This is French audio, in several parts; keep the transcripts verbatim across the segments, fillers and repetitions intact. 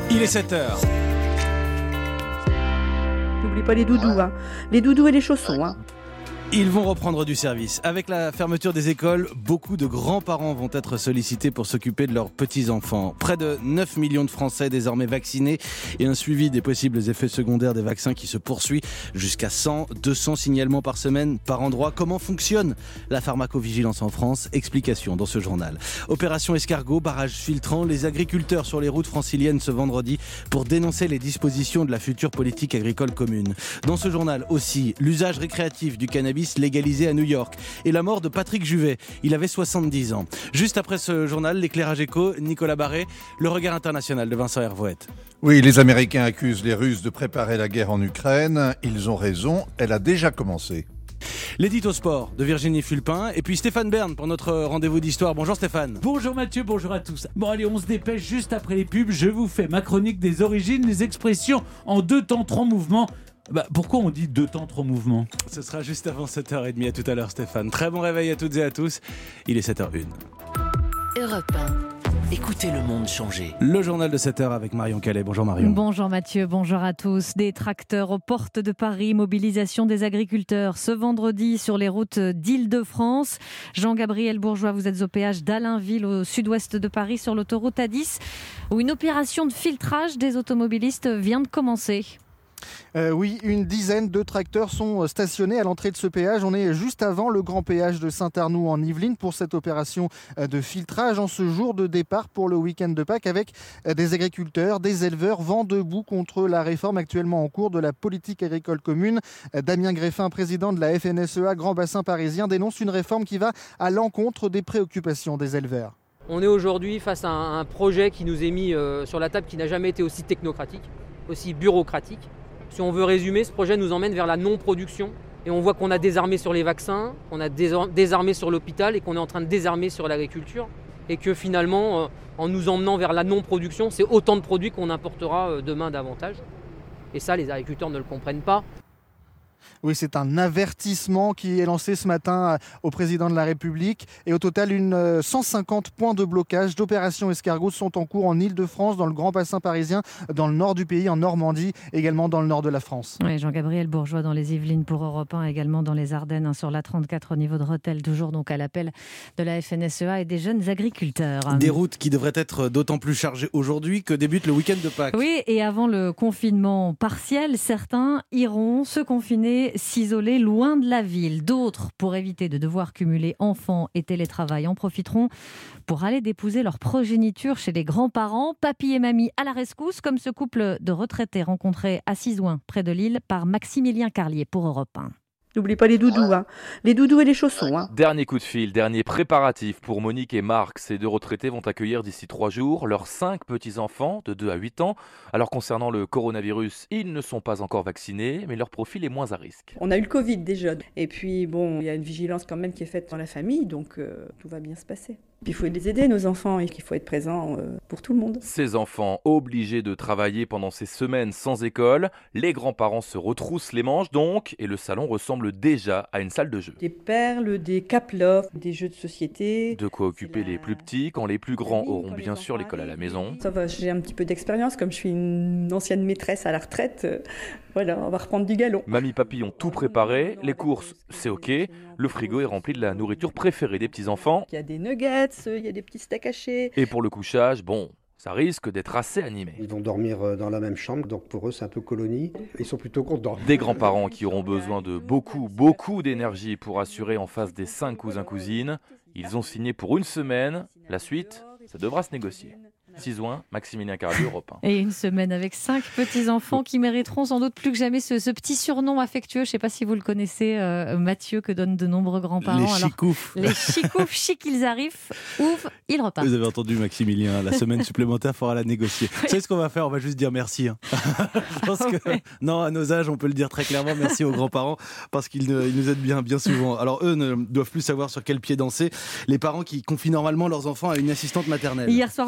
Il est sept heures. N'oublie pas les doudous, hein. Les doudous et les chaussons. Hein. Ils vont reprendre du service. Avec la fermeture des écoles, beaucoup de grands-parents vont être sollicités pour s'occuper de leurs petits-enfants. Près de neuf millions de Français désormais vaccinés et un suivi des possibles effets secondaires des vaccins qui se poursuit. Jusqu'à cent, deux cents signalements par semaine, par endroit. Comment fonctionne la pharmacovigilance en France? Explication dans ce journal. Opération Escargot, barrage filtrant. Les agriculteurs sur les routes franciliennes ce vendredi pour dénoncer les dispositions de la future politique agricole commune. Dans ce journal aussi, l'usage récréatif du cannabis légalisé à New York et la mort de Patrick Juvet. Il avait soixante-dix ans. Juste après ce journal, l'éclairage éco, Nicolas Barré, le regard international de Vincent Hervouette. Oui, les Américains accusent les Russes de préparer la guerre en Ukraine. Ils ont raison, elle a déjà commencé. L'édito sport de Virginie Fulpin et puis Stéphane Bern pour notre rendez-vous d'histoire. Bonjour Stéphane. Bonjour Mathieu, bonjour à tous. Bon allez, on se dépêche juste après les pubs. Je vous fais ma chronique des origines, les expressions en deux temps, trois mouvements. Bah, pourquoi on dit deux temps, trois mouvements? Ce sera juste avant sept heures trente. À tout à l'heure Stéphane. Très bon réveil à toutes et à tous. Il est sept heures une. Europe un. Écoutez le monde changer. Le journal de sept heures avec Marion Calais. Bonjour Marion. Bonjour Mathieu, bonjour à tous. Des tracteurs aux portes de Paris, mobilisation des agriculteurs ce vendredi sur les routes d'Île-de-France. Jean-Gabriel Bourgeois, vous êtes au péage d'Allainville au sud-ouest de Paris sur l'autoroute A dix où une opération de filtrage des automobilistes vient de commencer. Euh, oui, une dizaine de tracteurs sont stationnés à l'entrée de ce péage. On est juste avant le grand péage de Saint-Arnoux en Yvelines pour cette opération de filtrage en ce jour de départ pour le week-end de Pâques avec des agriculteurs, des éleveurs vent debout contre la réforme actuellement en cours de la politique agricole commune. Damien Greffin, président de la F N S E A Grand Bassin Parisien, dénonce une réforme qui va à l'encontre des préoccupations des éleveurs. On est aujourd'hui face à un projet qui nous est mis sur la table qui n'a jamais été aussi technocratique, aussi bureaucratique. Si on veut résumer, ce projet nous emmène vers la non-production et on voit qu'on a désarmé sur les vaccins, qu'on a désarmé sur l'hôpital et qu'on est en train de désarmer sur l'agriculture et que finalement, en nous emmenant vers la non-production, c'est autant de produits qu'on importera demain davantage. Et ça, les agriculteurs ne le comprennent pas. Oui, c'est un avertissement qui est lancé ce matin au président de la République. Et au total, une cent cinquante points de blocage d'opération Escargot sont en cours en Île-de-France, dans le Grand Bassin parisien, dans le nord du pays, en Normandie, également dans le nord de la France. Oui, Jean-Gabriel Bourgeois dans les Yvelines pour Europe un, également dans les Ardennes, hein, sur la trente-quatre au niveau de Rethel, toujours donc à l'appel de la F N S E A et des jeunes agriculteurs. Des routes qui devraient être d'autant plus chargées aujourd'hui que débute le week-end de Pâques. Oui, et avant le confinement partiel, certains iront se confiner, s'isoler loin de la ville. D'autres, pour éviter de devoir cumuler enfants et télétravail, en profiteront pour aller dépouser leur progéniture chez les grands-parents. Papy et mamie à la rescousse, comme ce couple de retraités rencontrés à Sizouin, près de Lille, par Maximilien Carlier pour Europe un. N'oublie pas les doudous, hein. Les doudous et les chaussons. Hein. Dernier coup de fil, dernier préparatif pour Monique et Marc. Ces deux retraités vont accueillir d'ici trois jours leurs cinq petits-enfants de deux à huit ans. Alors concernant le coronavirus, ils ne sont pas encore vaccinés, mais leur profil est moins à risque. On a eu le Covid déjà. Et puis bon, il y a une vigilance quand même qui est faite dans la famille, donc euh, tout va bien se passer. Puis il faut les aider, nos enfants, et qu'il faut être présent euh, pour tout le monde. Ces enfants obligés de travailler pendant ces semaines sans école, les grands-parents se retroussent les manches donc, et le salon ressemble déjà à une salle de jeu. Des perles, des caplots, des jeux de société. De quoi occuper la... les plus petits quand les plus grands auront bien sûr l'école à la maison. Ça va, j'ai un petit peu d'expérience, comme je suis une ancienne maîtresse à la retraite. Euh, voilà, on va reprendre du galon. Mamie, papy ont tout préparé, les courses, c'est ok. Le frigo est rempli de la nourriture préférée des petits-enfants. Il y a des nuggets, il y a des petits steaks hachés. Et pour le couchage, bon, ça risque d'être assez animé. Ils vont dormir dans la même chambre, donc pour eux c'est un peu colonie. Ils sont plutôt contents. Des grands-parents qui auront besoin de beaucoup, beaucoup d'énergie pour assurer en face des cinq cousins-cousines. Ils ont signé pour une semaine. La suite, ça devra se négocier. Sizouin, Maximilien Carlier, Europe un. Et une semaine avec cinq petits-enfants qui mériteront sans doute plus que jamais ce, ce petit surnom affectueux. Je ne sais pas si vous le connaissez, euh, Mathieu, que donnent de nombreux grands-parents. Les chicoufs. Les chicoufs, chic, ils arrivent, ouf, ils repartent. Vous avez entendu Maximilien, la semaine supplémentaire, il faudra la négocier. Oui. Vous savez ce qu'on va faire? On va juste dire merci. Hein. Je pense que, ouais. Non, à nos âges, on peut le dire très clairement, merci aux grands-parents, parce qu'ils, ils nous aident bien, bien souvent. Alors eux ne doivent plus savoir sur quel pied danser. Les parents qui confient normalement leurs enfants à une assistante maternelle. Hier soir, Matignon a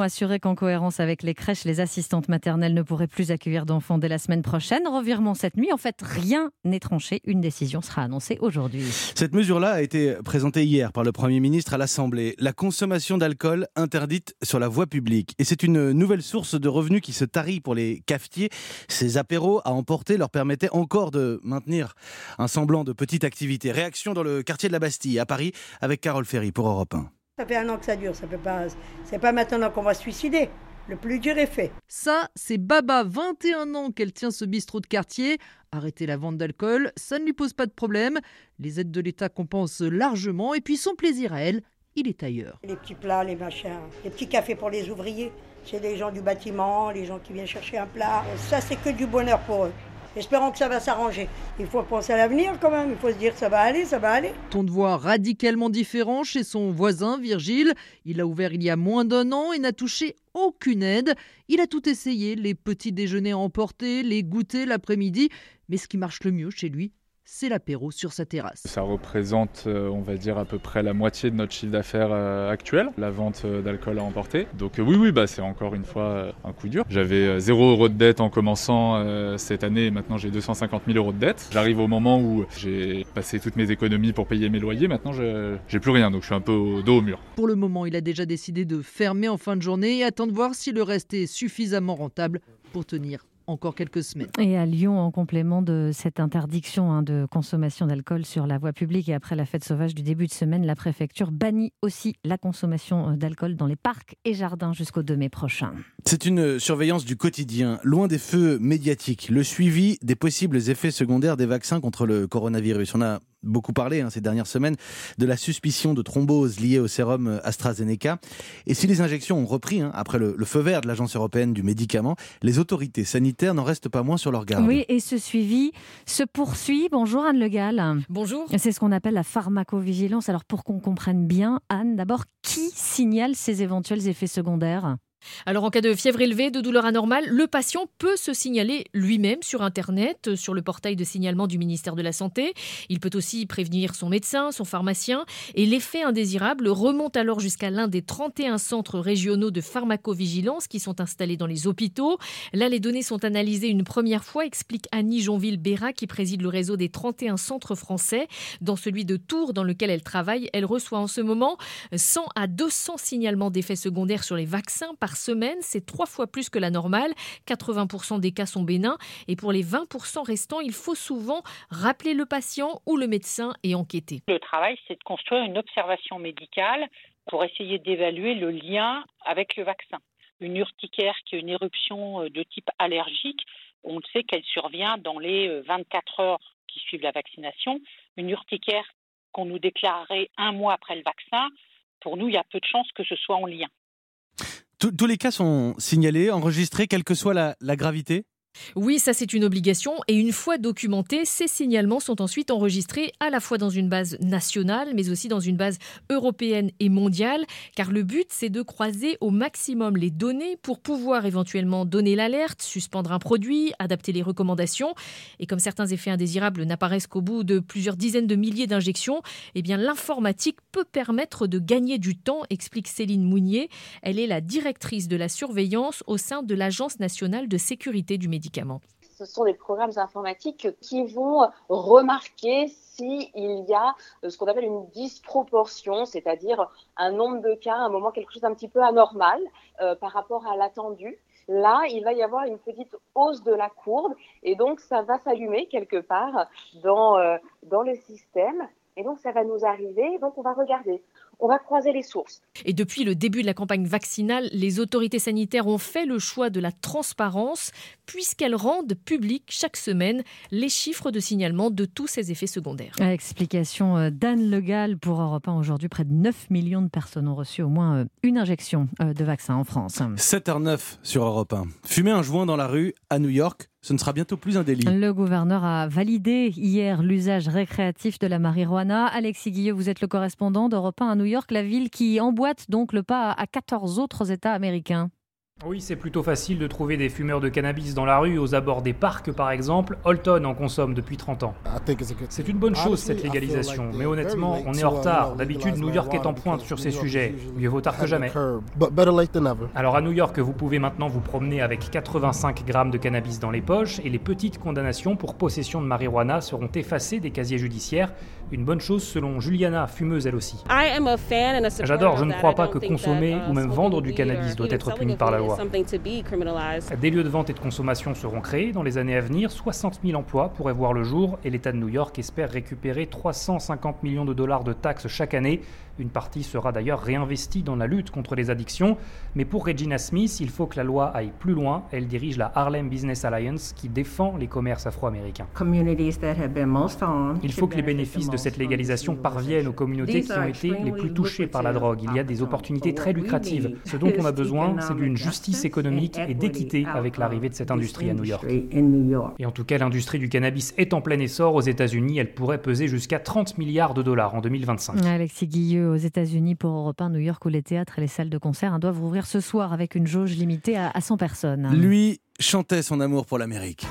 assuré qu'en cohérence avec les crèches, les assistantes maternelles ne pourraient plus accueillir d'enfants dès la semaine prochaine. Revirement cette nuit. En fait, rien n'est tranché. Une décision sera annoncée aujourd'hui. Cette mesure-là a été présentée hier par le Premier ministre à l'Assemblée. La consommation d'alcool interdite sur la voie publique. Et c'est une nouvelle source de revenus qui se tarit pour les cafetiers. Ces apéros à emporter leur permettaient encore de maintenir un semblant de petite activité. Réaction dans le quartier de la Bastille, à Paris, avec Carole Ferry pour Europe un. Ça fait un an que ça dure, ça peut pas, c'est pas maintenant qu'on va se suicider. Le plus dur est fait. Ça, c'est Baba, vingt et un ans qu'elle tient ce bistrot de quartier. Arrêter la vente d'alcool, ça ne lui pose pas de problème. Les aides de l'État compensent largement et puis son plaisir à elle, il est ailleurs. Les petits plats, les machins, les petits cafés pour les ouvriers. C'est les gens du bâtiment, les gens qui viennent chercher un plat. Ça, c'est que du bonheur pour eux. Espérons que ça va s'arranger. Il faut penser à l'avenir quand même. Il faut se dire que ça va aller, ça va aller. Ton de voix radicalement différent chez son voisin Virgile. Il a ouvert il y a moins d'un an et n'a touché aucune aide. Il a tout essayé, les petits déjeuners à emporter, les goûters l'après-midi. Mais ce qui marche le mieux chez lui, c'est l'apéro sur sa terrasse. Ça représente, on va dire, à peu près la moitié de notre chiffre d'affaires actuel, la vente d'alcool à emporter. Donc oui, oui, bah, c'est encore une fois un coup dur. J'avais zéro euro de dette en commençant cette année et maintenant j'ai deux cent cinquante mille euros de dette. J'arrive au moment où j'ai passé toutes mes économies pour payer mes loyers. Maintenant, je j'ai plus rien, donc je suis un peu au dos au mur. Pour le moment, il a déjà décidé de fermer en fin de journée et attend de voir si le reste est suffisamment rentable pour tenir encore quelques semaines. Et à Lyon, en complément de cette interdiction hein, de consommation d'alcool sur la voie publique et après la fête sauvage du début de semaine, la préfecture bannit aussi la consommation d'alcool dans les parcs et jardins jusqu'au deux mai prochain. C'est une surveillance du quotidien, loin des feux médiatiques. Le suivi des possibles effets secondaires des vaccins contre le coronavirus. On a beaucoup parlé hein, ces dernières semaines de la suspicion de thrombose liée au sérum AstraZeneca. Et si les injections ont repris hein, après le, le feu vert de l'Agence européenne du médicament, les autorités sanitaires n'en restent pas moins sur leur garde. Oui, et ce suivi se poursuit. Bonjour Anne Le Gall. Bonjour. C'est ce qu'on appelle la pharmacovigilance. Alors pour qu'on comprenne bien, Anne, d'abord, qui signale ces éventuels effets secondaires ? Alors en cas de fièvre élevée, de douleur anormale, le patient peut se signaler lui-même sur Internet, sur le portail de signalement du ministère de la Santé. Il peut aussi prévenir son médecin, son pharmacien. Et l'effet indésirable remonte alors jusqu'à l'un des trente et un centres régionaux de pharmacovigilance qui sont installés dans les hôpitaux. Là, les données sont analysées une première fois, explique Annie Jonville-Béra qui préside le réseau des trente et un centres français. Dans celui de Tours, dans lequel elle travaille, elle reçoit en ce moment cent à deux cents signalements d'effets secondaires sur les vaccins par semaine, c'est trois fois plus que la normale. quatre-vingts pour cent des cas sont bénins et pour les vingt pour cent restants, il faut souvent rappeler le patient ou le médecin et enquêter. Le travail, c'est de construire une observation médicale pour essayer d'évaluer le lien avec le vaccin. Une urticaire qui est une éruption de type allergique, on sait qu'elle survient dans les vingt-quatre heures qui suivent la vaccination. Une urticaire qu'on nous déclarerait un mois après le vaccin, pour nous, il y a peu de chances que ce soit en lien. Tous les cas sont signalés, enregistrés, quelle que soit la, la gravité ? Oui, ça c'est une obligation et une fois documentés, ces signalements sont ensuite enregistrés à la fois dans une base nationale mais aussi dans une base européenne et mondiale car le but c'est de croiser au maximum les données pour pouvoir éventuellement donner l'alerte, suspendre un produit, adapter les recommandations et comme certains effets indésirables n'apparaissent qu'au bout de plusieurs dizaines de milliers d'injections, eh bien l'informatique peut permettre de gagner du temps, explique Céline Mounier. Elle est la directrice de la surveillance au sein de l'Agence nationale de sécurité du médicament. Ce sont des programmes informatiques qui vont remarquer s'il y a ce qu'on appelle une disproportion, c'est-à-dire un nombre de cas, à un moment quelque chose d'un petit peu anormal euh, par rapport à l'attendu. Là, il va y avoir une petite hausse de la courbe et donc ça va s'allumer quelque part dans, euh, dans le système. Et donc, ça va nous arriver, donc on va regarder, on va croiser les sources. Et depuis le début de la campagne vaccinale, les autorités sanitaires ont fait le choix de la transparence puisqu'elles rendent publics chaque semaine les chiffres de signalement de tous ces effets secondaires. Explication d'Anne Le Gall pour Europe un. Aujourd'hui, près de neuf millions de personnes ont reçu au moins une injection de vaccin en France. sept heures neuf sur Europe un. Fumer un joint dans la rue à New York, ce ne sera bientôt plus un délit. Le gouverneur a validé hier l'usage récréatif de la marijuana. Alexis Guilleux, vous êtes le correspondant d'Europe un à New York, la ville qui emboîte donc le pas à quatorze autres États américains. Oui, c'est plutôt facile de trouver des fumeurs de cannabis dans la rue, aux abords des parcs par exemple. Holton en consomme depuis trente ans. C'est une bonne chose cette légalisation, mais honnêtement, on est en retard. D'habitude, New York est en pointe sur ces sujets. Mieux vaut tard que jamais. Alors à New York, vous pouvez maintenant vous promener avec quatre-vingt-cinq grammes de cannabis dans les poches et les petites condamnations pour possession de marijuana seront effacées des casiers judiciaires. Une bonne chose selon Juliana, fumeuse elle aussi. J'adore, je ne crois pas que consommer ou même vendre du cannabis doit être puni par la loi. Des lieux de vente et de consommation seront créés dans les années à venir, soixante mille emplois pourraient voir le jour et l'État de New York espère récupérer trois cent cinquante millions de dollars de taxes chaque année. Une partie sera d'ailleurs réinvestie dans la lutte contre les addictions. Mais pour Regina Smith, il faut que la loi aille plus loin. Elle dirige la Harlem Business Alliance qui défend les commerces afro-américains. Il faut que les bénéfices de cette légalisation parviennent aux communautés qui ont été les plus touchées par la drogue. Il y a des opportunités très lucratives. Ce dont on a besoin, c'est d'une justice économique et d'équité avec l'arrivée de cette industrie à New York. Et en tout cas, l'industrie du cannabis est en plein essor aux États-Unis. Elle pourrait peser jusqu'à trente milliards de dollars en deux mille vingt-cinq. Alexis Guilleux aux États-Unis pour Europe un, New York, où les théâtres et les salles de concert hein, doivent rouvrir ce soir avec une jauge limitée à, à cent personnes. Lui chantait son amour pour l'Amérique.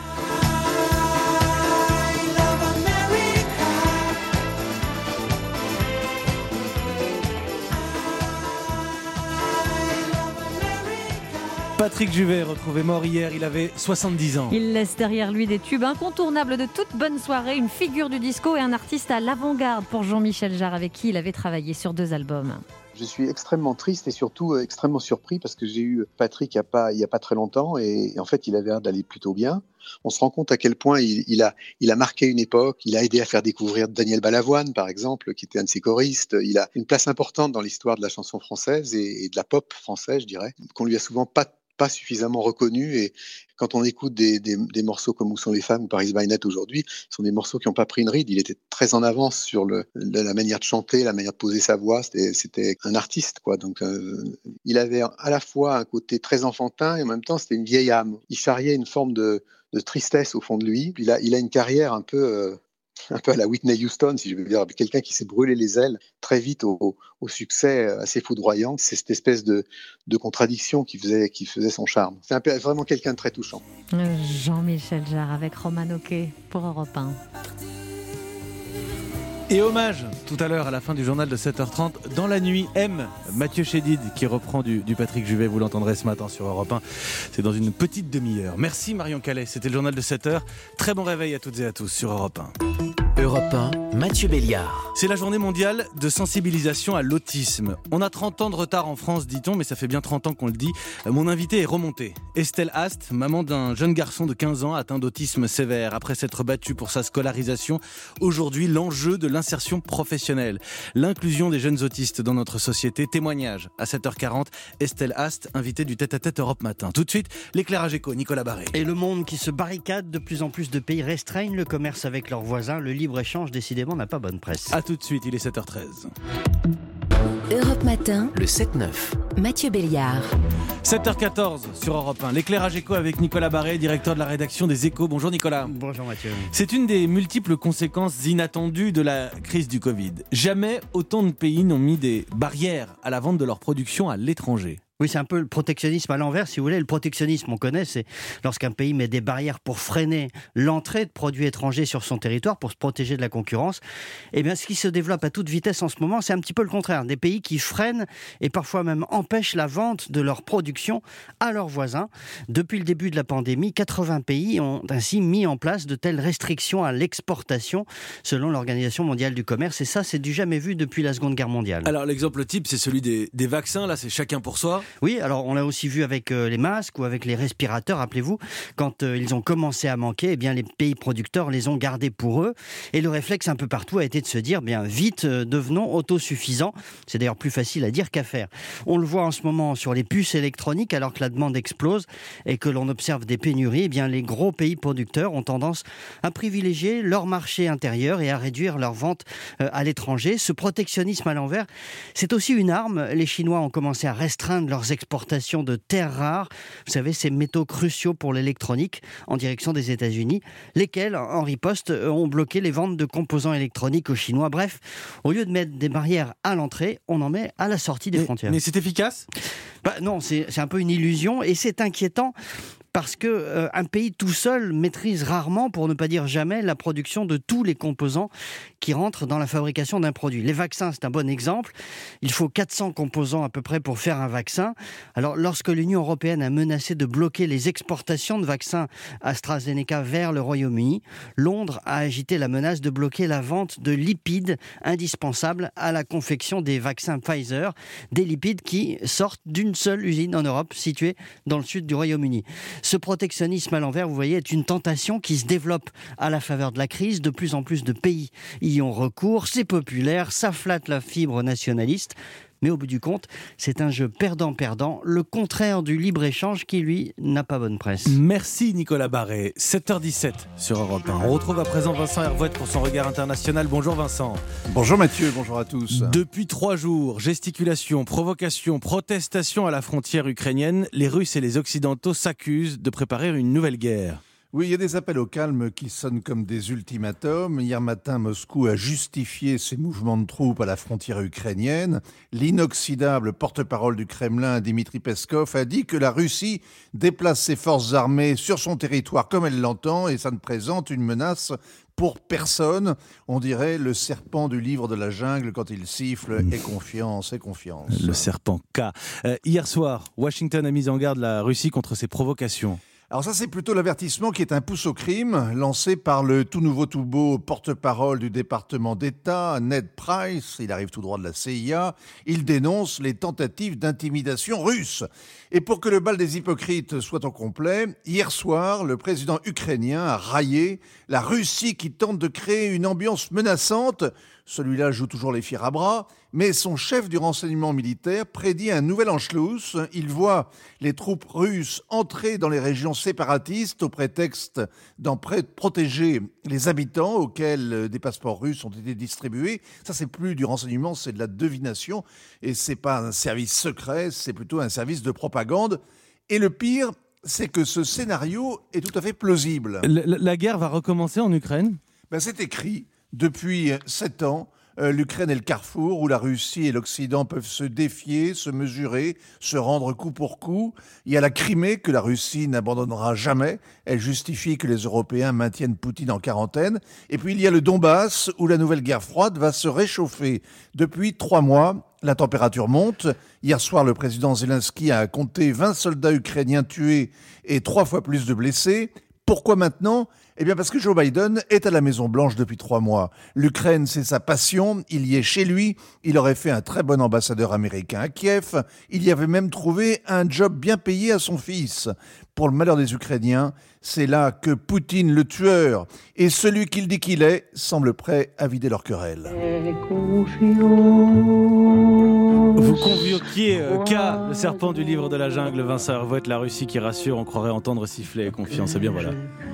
Patrick Juvet, retrouvé mort hier, il avait soixante-dix ans. Il laisse derrière lui des tubes incontournables de toute bonne soirée, une figure du disco et un artiste à l'avant-garde pour Jean-Michel Jarre, avec qui il avait travaillé sur deux albums. Je suis extrêmement triste et surtout extrêmement surpris parce que j'ai eu Patrick il n'y a pas, il y a pas très longtemps et, et en fait il avait l'air d'aller plutôt bien. On se rend compte à quel point il, il, a, il a marqué une époque, il a aidé à faire découvrir Daniel Balavoine par exemple, qui était un de ses choristes. Il a une place importante dans l'histoire de la chanson française et, et de la pop française, je dirais, qu'on lui a souvent pas pas suffisamment reconnu et quand on écoute des, des, des morceaux comme Où sont les femmes ou Paris by Night aujourd'hui, ce sont des morceaux qui n'ont pas pris une ride. Il était très en avance sur le, la manière de chanter, la manière de poser sa voix. C'était, c'était un artiste, quoi. Donc, euh, il avait à la fois un côté très enfantin et en même temps, c'était une vieille âme. Il charriait une forme de, de tristesse au fond de lui. Il a, il a une carrière un peu... Euh, un peu à la Whitney Houston, si je veux dire, quelqu'un qui s'est brûlé les ailes très vite au, au succès assez foudroyant. C'est cette espèce de, de contradiction qui faisait, qui faisait son charme. C'est un peu, vraiment quelqu'un de très touchant. Jean-Michel Jarre avec Roman Oquet pour Europe un. Et hommage tout à l'heure à la fin du journal de sept heures trente dans la nuit M, Mathieu Chédid qui reprend du, du Patrick Juvet, vous l'entendrez ce matin sur Europe un, c'est dans une petite demi-heure. Merci Marion Calais, c'était le journal de sept heures, très bon réveil à toutes et à tous sur Europe un. Europe un, Mathieu Béliard. C'est la journée mondiale de sensibilisation à l'autisme. On a trente ans de retard en France, dit-on, mais ça fait bien trente ans qu'on le dit. Mon invité est remonté. Estelle Ast, maman d'un jeune garçon de quinze ans atteint d'autisme sévère. Après s'être battue pour sa scolarisation, aujourd'hui l'enjeu de l'insertion professionnelle. L'inclusion des jeunes autistes dans notre société. Témoignage à sept heures quarante. Estelle Ast, invitée du tête-à-tête Europe Matin. Tout de suite, l'éclairage éco, Nicolas Barré. Et le monde qui se barricade, de plus en plus de pays restreignent le commerce avec leurs voisins. Le libre-échange, décidément, n'a pas bonne presse. A tout de suite, il est sept heures treize. Europe Matin, le sept neuf. Mathieu Béliard. sept heures quatorze sur Europe un. L'éclairage éco avec Nicolas Barré, directeur de la rédaction des Échos. Bonjour Nicolas. Bonjour Mathieu. C'est une des multiples conséquences inattendues de la crise du Covid. Jamais autant de pays n'ont mis des barrières à la vente de leur production à l'étranger. Oui, c'est un peu le protectionnisme à l'envers, si vous voulez. Le protectionnisme, on connaît, c'est lorsqu'un pays met des barrières pour freiner l'entrée de produits étrangers sur son territoire, pour se protéger de la concurrence. Eh bien, ce qui se développe à toute vitesse en ce moment, c'est un petit peu le contraire. Des pays qui freinent et parfois même empêchent la vente de leur production à leurs voisins. Depuis le début de la pandémie, quatre-vingts pays ont ainsi mis en place de telles restrictions à l'exportation, selon l'Organisation mondiale du commerce. Et ça, c'est du jamais vu depuis la Seconde Guerre mondiale. Alors, l'exemple type, c'est celui des, des vaccins. Là, c'est chacun pour soi. Oui, alors on l'a aussi vu avec euh, les masques ou avec les respirateurs, rappelez-vous, quand euh, ils ont commencé à manquer, eh bien les pays producteurs les ont gardés pour eux. Et le réflexe un peu partout a été de se dire, bien vite, euh, devenons autosuffisants. C'est d'ailleurs plus facile à dire qu'à faire. On le voit en ce moment sur les puces électroniques, alors que la demande explose et que l'on observe des pénuries, eh bien les gros pays producteurs ont tendance à privilégier leur marché intérieur et à réduire leurs ventes euh, à l'étranger. Ce protectionnisme à l'envers, c'est aussi une arme. Les Chinois ont commencé à restreindre leurs exportations de terres rares, vous savez, ces métaux cruciaux pour l'électronique, en direction des États-Unis, lesquels, en riposte, ont bloqué les ventes de composants électroniques aux Chinois. Bref, au lieu de mettre des barrières à l'entrée, on en met à la sortie des mais, frontières. Mais c'est efficace ? Bah, non, c'est, c'est un peu une illusion et c'est inquiétant. Parce qu'un euh, pays tout seul maîtrise rarement, pour ne pas dire jamais, la production de tous les composants qui rentrent dans la fabrication d'un produit. Les vaccins, c'est un bon exemple. Il faut quatre cents composants à peu près pour faire un vaccin. Alors, lorsque l'Union européenne a menacé de bloquer les exportations de vaccins AstraZeneca vers le Royaume-Uni, Londres a agité la menace de bloquer la vente de lipides indispensables à la confection des vaccins Pfizer, des lipides qui sortent d'une seule usine en Europe, située dans le sud du Royaume-Uni. Ce protectionnisme à l'envers, vous voyez, est une tentation qui se développe à la faveur de la crise. De plus en plus de pays y ont recours. C'est populaire, ça flatte la fibre nationaliste. Mais au bout du compte, c'est un jeu perdant-perdant, le contraire du libre-échange qui, lui, n'a pas bonne presse. Merci Nicolas Barré. sept heures dix-sept sur Europe un. On retrouve à présent Vincent Hervouet pour son regard international. Bonjour Vincent. Bonjour Mathieu, bonjour à tous. Depuis trois jours, gesticulation, provocation, protestation à la frontière ukrainienne, les Russes et les Occidentaux s'accusent de préparer une nouvelle guerre. Oui, il y a des appels au calme qui sonnent comme des ultimatums. Hier matin, Moscou a justifié ses mouvements de troupes à la frontière ukrainienne. L'inoxydable porte-parole du Kremlin, Dmitri Peskov, a dit que la Russie déplace ses forces armées sur son territoire comme elle l'entend et ça ne présente une menace pour personne. On dirait le serpent du livre de la jungle quand il siffle « et confiance, et confiance ». Le serpent K. Euh, hier soir, Washington a mis en garde la Russie contre ses provocations. Alors ça, c'est plutôt l'avertissement qui est un pouce au crime, lancé par le tout nouveau tout beau porte-parole du département d'État, Ned Price. Il arrive tout droit de la C I A. Il dénonce les tentatives d'intimidation russe. Et pour que le bal des hypocrites soit au complet, hier soir, le président ukrainien a raillé la Russie qui tente de créer une ambiance menaçante. Celui-là joue toujours les fiers à bras, mais son chef du renseignement militaire prédit un nouvel Anschluss. Il voit les troupes russes entrer dans les régions séparatistes au prétexte d'en pré- protéger les habitants auxquels des passeports russes ont été distribués. Ça, c'est plus du renseignement, c'est de la divination. Et c'est pas un service secret, c'est plutôt un service de propagande. Et le pire, c'est que ce scénario est tout à fait plausible. La, la guerre va recommencer en Ukraine ? Ben, c'est écrit. Depuis sept ans, euh, l'Ukraine est le carrefour où la Russie et l'Occident peuvent se défier, se mesurer, se rendre coup pour coup. Il y a la Crimée que la Russie n'abandonnera jamais. Elle justifie que les Européens maintiennent Poutine en quarantaine. Et puis il y a le Donbass où la nouvelle guerre froide va se réchauffer. Depuis trois mois, la température monte. Hier soir, le président Zelensky a compté vingt soldats ukrainiens tués et trois fois plus de blessés. Pourquoi maintenant ? Eh bien parce que Joe Biden est à la Maison-Blanche depuis trois mois. L'Ukraine, c'est sa passion, il y est chez lui. Il aurait fait un très bon ambassadeur américain à Kiev. Il y avait même trouvé un job bien payé à son fils. Pour le malheur des Ukrainiens, c'est là que Poutine, le tueur, et celui qu'il dit qu'il est, semble prêt à vider leur querelle. Vous convoquiez euh, K, le serpent du livre de la jungle, Vincent Hervouet, la Russie qui rassure, on croirait entendre siffler confiance. Eh bien voilà.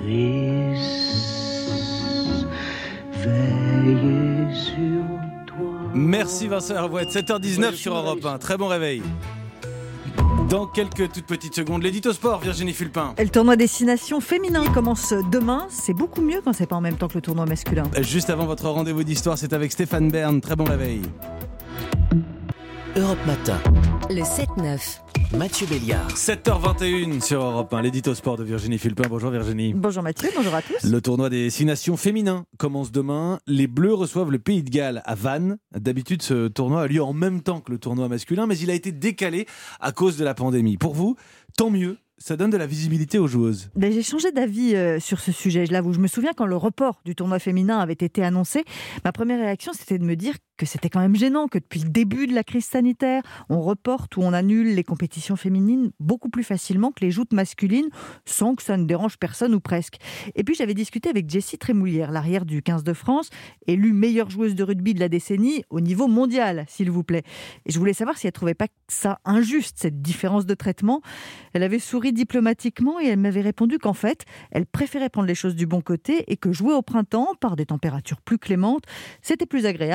Merci Vincent Hervouet, sept heures dix-neuf sur Europe un, très bon réveil. Dans quelques toutes petites secondes, l'édito sport, Virginie Fulpin. Le tournoi destination féminin commence demain. C'est beaucoup mieux quand c'est pas en même temps que le tournoi masculin. Juste avant votre rendez-vous d'histoire, c'est avec Stéphane Bern. Très bon réveil. Europe Matin. Le sept neuf. Mathieu Béliard. sept heures vingt et une sur Europe un, l'édito sport de Virginie Fulpin. Bonjour Virginie. Bonjour Mathieu, bonjour à tous. Le tournoi des six nations féminins commence demain. Les Bleus reçoivent le Pays de Galles à Vannes. D'habitude, ce tournoi a lieu en même temps que le tournoi masculin, mais il a été décalé à cause de la pandémie. Pour vous, tant mieux. Ça donne de la visibilité aux joueuses. Ben, j'ai changé d'avis euh, sur ce sujet, je l'avoue. Je me souviens quand le report du tournoi féminin avait été annoncé, ma première réaction c'était de me dire que c'était quand même gênant que depuis le début de la crise sanitaire, on reporte ou on annule les compétitions féminines beaucoup plus facilement que les joutes masculines, sans que ça ne dérange personne ou presque. Et puis j'avais discuté avec Jessie Trémoulière, l'arrière du quinze de France, élue meilleure joueuse de rugby de la décennie au niveau mondial, s'il vous plaît. Et je voulais savoir si elle ne trouvait pas ça injuste, cette différence de traitement. Elle avait souri diplomatiquement et elle m'avait répondu qu'en fait, elle préférait prendre les choses du bon côté et que jouer au printemps, par des températures plus clémentes, c'était plus agréable, même si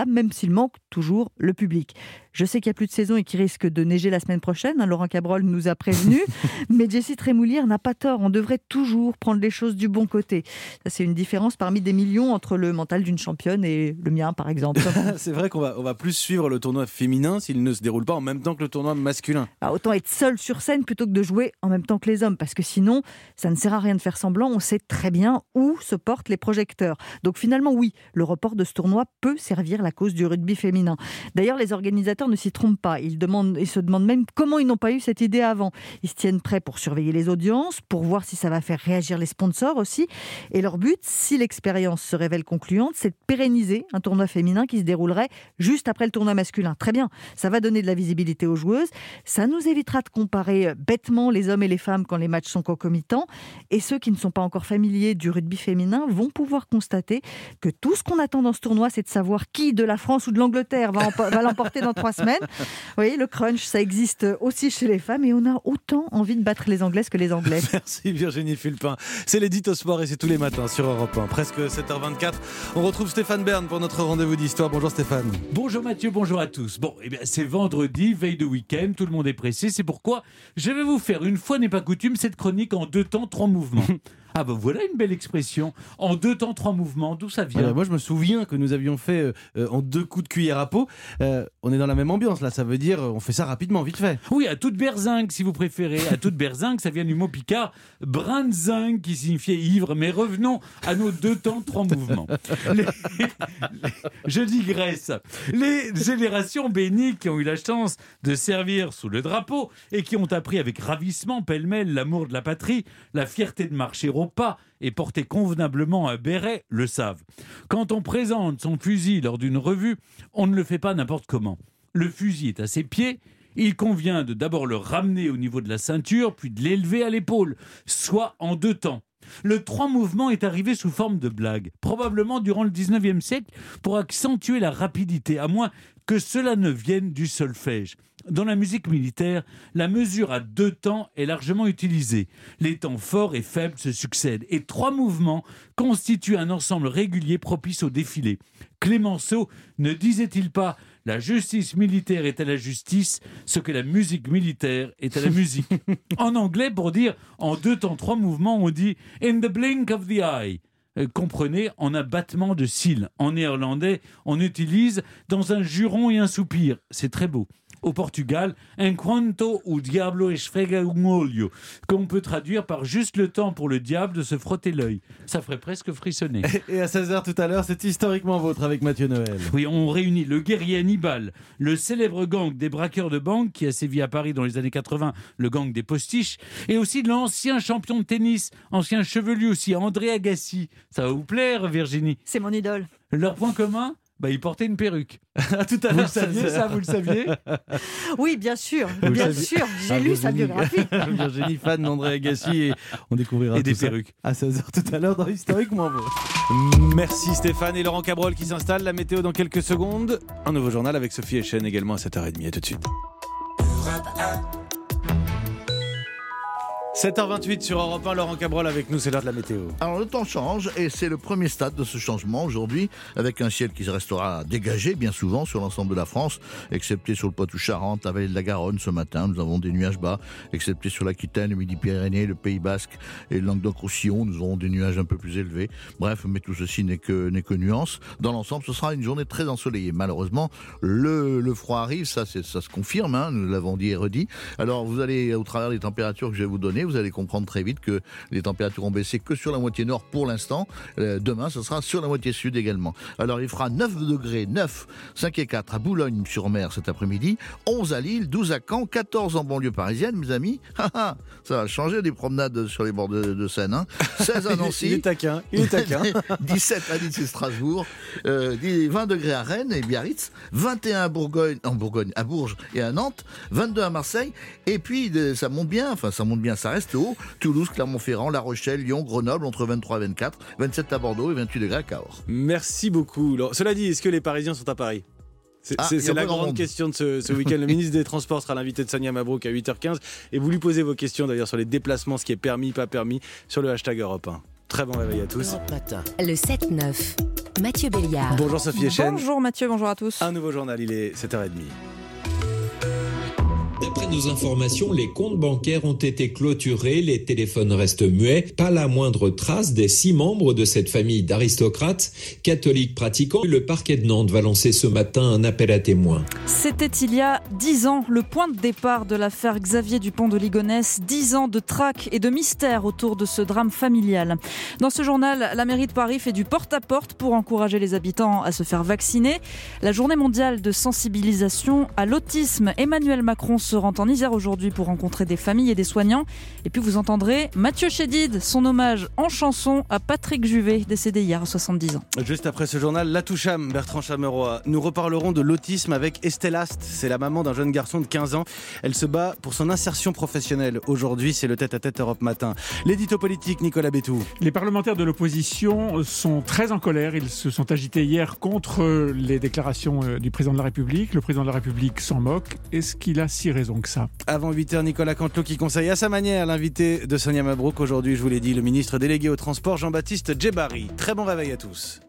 il manque toujours le public. Je sais qu'il n'y a plus de saison et qu'il risque de neiger la semaine prochaine. Hein, Laurent Cabrol nous a prévenu. Mais Jessie Trémoulière n'a pas tort. On devrait toujours prendre les choses du bon côté. Ça, c'est une différence parmi des millions entre le mental d'une championne et le mien, par exemple. C'est vrai qu'on va, on va plus suivre le tournoi féminin s'il ne se déroule pas en même temps que le tournoi masculin. Alors, autant être seul sur scène plutôt que de jouer en même temps que les hommes. Parce que sinon, ça ne sert à rien de faire semblant. On sait très bien où se portent les projecteurs. Donc finalement, oui, le report de ce tournoi peut servir la cause du rugby féminin. D'ailleurs, les organisateurs ne s'y trompent pas. Ils, demandent, ils se demandent même comment ils n'ont pas eu cette idée avant. Ils se tiennent prêts pour surveiller les audiences, pour voir si ça va faire réagir les sponsors aussi. Et leur but, si l'expérience se révèle concluante, c'est de pérenniser un tournoi féminin qui se déroulerait juste après le tournoi masculin. Très bien, ça va donner de la visibilité aux joueuses. Ça nous évitera de comparer bêtement les hommes et les femmes quand les matchs sont concomitants. Et ceux qui ne sont pas encore familiers du rugby féminin vont pouvoir constater que tout ce qu'on attend dans ce tournoi, c'est de savoir qui de la France ou de l'Angleterre va, empo- va l'emporter dans trois semaines. Vous voyez, le crunch, ça existe aussi chez les femmes et on a autant envie de battre les Anglaises que les Anglais. Merci Virginie Fulpin. C'est l'édito sport et c'est tous les matins sur Europe un. Presque sept heures vingt-quatre. On retrouve Stéphane Bern pour notre rendez-vous d'histoire. Bonjour Stéphane. Bonjour Mathieu, bonjour à tous. Bon, eh bien, c'est vendredi, veille de week-end, tout le monde est pressé. C'est pourquoi je vais vous faire, une fois n'est pas coutume, cette chronique en deux temps, trois mouvements. Ah ben voilà une belle expression. En deux temps, trois mouvements, d'où ça vient? Voilà, moi je me souviens que nous avions fait euh, en deux coups de cuillère à peau. Euh, on est dans la même ambiance là, ça veut dire on fait ça rapidement, vite fait. Oui, à toute berzingue si vous préférez. À toute berzingue, ça vient du mot picard brinzingue qui signifiait ivre. Mais revenons à nos deux temps, trois mouvements. Les, les, je digresse. Les générations bénies qui ont eu la chance de servir sous le drapeau et qui ont appris avec ravissement pêle-mêle l'amour de la patrie, la fierté de marcher au pas et porter convenablement un béret, le savent. Quand on présente son fusil lors d'une revue, on ne le fait pas n'importe comment. Le fusil est à ses pieds, il convient de d'abord le ramener au niveau de la ceinture, puis de l'élever à l'épaule, soit en deux temps. Le trois mouvements est arrivé sous forme de blague, probablement durant le dix-neuvième siècle, pour accentuer la rapidité, à moins que cela ne vienne du solfège. Dans la musique militaire, la mesure à deux temps est largement utilisée. Les temps forts et faibles se succèdent, et trois mouvements constituent un ensemble régulier propice au défilé. Clémenceau ne disait-il pas « La justice militaire est à la justice, ce que la musique militaire est à la musique ». En anglais, pour dire en deux temps, trois mouvements, on dit « in the blink of the eye ». Comprenez, en un battement de cils. En néerlandais, on utilise dans un juron et un soupir. C'est très beau. Au Portugal, enquanto o diablo esfrega um olho, qu'on peut traduire par juste le temps pour le diable de se frotter l'œil. Ça ferait presque frissonner. Et à seize heures tout à l'heure, c'est historiquement vôtre avec Mathieu Noël. Oui, on réunit le guerrier Hannibal, le célèbre gang des braqueurs de banque qui a sévi à Paris dans les années quatre-vingts, le gang des postiches, et aussi l'ancien champion de tennis, ancien chevelu aussi, André Agassi. Ça va vous plaire, Virginie? C'est mon idole. Leur point commun? Bah, il portait une perruque. À tout à l'heure, vous le saviez ça, vous le saviez? Oui, bien sûr, Vous bien saviez... sûr, j'ai ah, lu sa biographie. Virginie, fan d'André Agassi, et on découvrira et des tout ça perruques. à seize heures tout à l'heure dans Historiquement Vôtre. Merci Stéphane et Laurent Cabrol qui s'installe. La météo dans quelques secondes. Un nouveau journal avec Sophie Echen également à sept heures trente. À tout de suite. sept heures vingt-huit sur Europe un, Laurent Cabrol avec nous, c'est l'heure de la météo. Alors le temps change et c'est le premier stade de ce changement aujourd'hui, avec un ciel qui restera dégagé bien souvent sur l'ensemble de la France, excepté sur le Poitou-Charentes, la vallée de la Garonne ce matin, nous avons des nuages bas, excepté sur l'Aquitaine, le Midi-Pyrénées, le Pays Basque et le Languedoc-Roussillon, nous aurons des nuages un peu plus élevés. Bref, mais tout ceci n'est que, n'est que nuance. Dans l'ensemble, ce sera une journée très ensoleillée. Malheureusement, le, le froid arrive, ça, c'est, ça se confirme, hein, nous l'avons dit et redit. Alors vous allez, au travers des températures que je vais vous donner, vous allez comprendre très vite que les températures ont baissé que sur la moitié nord pour l'instant. Euh, demain, ce sera sur la moitié sud également. Alors, il fera neuf degrés, neuf, cinq et quatre à Boulogne-sur-Mer cet après-midi, onze à Lille, douze à Caen, quatorze en banlieue parisienne, mes amis. Ça va changer des promenades sur les bords de, de Seine. Hein. seize à Nancy. Il est taquin, il est taquin. dix-sept à Nice et Strasbourg, euh, vingt degrés à Rennes et Biarritz, vingt et un à Bourgogne, en Bourgogne, à Bourges et à Nantes, vingt-deux à Marseille, et puis ça monte bien, enfin ça monte bien, ça reste haut. Toulouse, Clermont-Ferrand, La Rochelle, Lyon, Grenoble, entre vingt-trois et vingt-quatre, vingt-sept à Bordeaux et vingt-huit degrés à Cahors. Merci beaucoup. Alors, cela dit, est-ce que les Parisiens sont à Paris ? C'est, ah, c'est, c'est la grande question de ce, ce week-end. Le ministre des Transports sera l'invité de Sonia Mabrouk à huit heures quinze. Et vous lui posez vos questions d'ailleurs sur les déplacements, ce qui est permis, pas permis, sur le hashtag Europe un. Très bon réveil à tous. Le sept neuf. Mathieu Béliard. Bonjour Sophie Echen. Bonjour Mathieu, bonjour à tous. Un nouveau journal, il est sept heures trente. D'après nos informations, les comptes bancaires ont été clôturés, les téléphones restent muets, pas la moindre trace des six membres de cette famille d'aristocrates catholiques pratiquants. Le parquet de Nantes va lancer ce matin un appel à témoins. C'était il y a dix ans, le point de départ de l'affaire Xavier Dupont de Ligonnès. Dix ans de traque et de mystère autour de ce drame familial. Dans ce journal, la mairie de Paris fait du porte-à-porte pour encourager les habitants à se faire vacciner. La journée mondiale de sensibilisation à l'autisme, Emmanuel Macron se rend en Isère aujourd'hui pour rencontrer des familles et des soignants. Et puis vous entendrez Mathieu Chédid, son hommage en chanson à Patrick Juvet, décédé hier à soixante-dix ans. Juste après ce journal, La Toucham, Bertrand Chameroy. Nous reparlerons de l'autisme avec Estelle Ast. C'est la maman d'un jeune garçon de quinze ans. Elle se bat pour son insertion professionnelle. Aujourd'hui, c'est le tête-à-tête Europe Matin. L'édito politique, Nicolas Bétou. Les parlementaires de l'opposition sont très en colère. Ils se sont agités hier contre les déclarations du président de la République. Le président de la République s'en moque. Est-ce qu'il a si raison que ça ? Avant huit heures, Nicolas Canteloup qui conseille à sa manière l'invité de Sonia Mabrouk. Aujourd'hui, je vous l'ai dit, le ministre délégué au transport, Jean-Baptiste Djebbari. Très bon réveil à tous.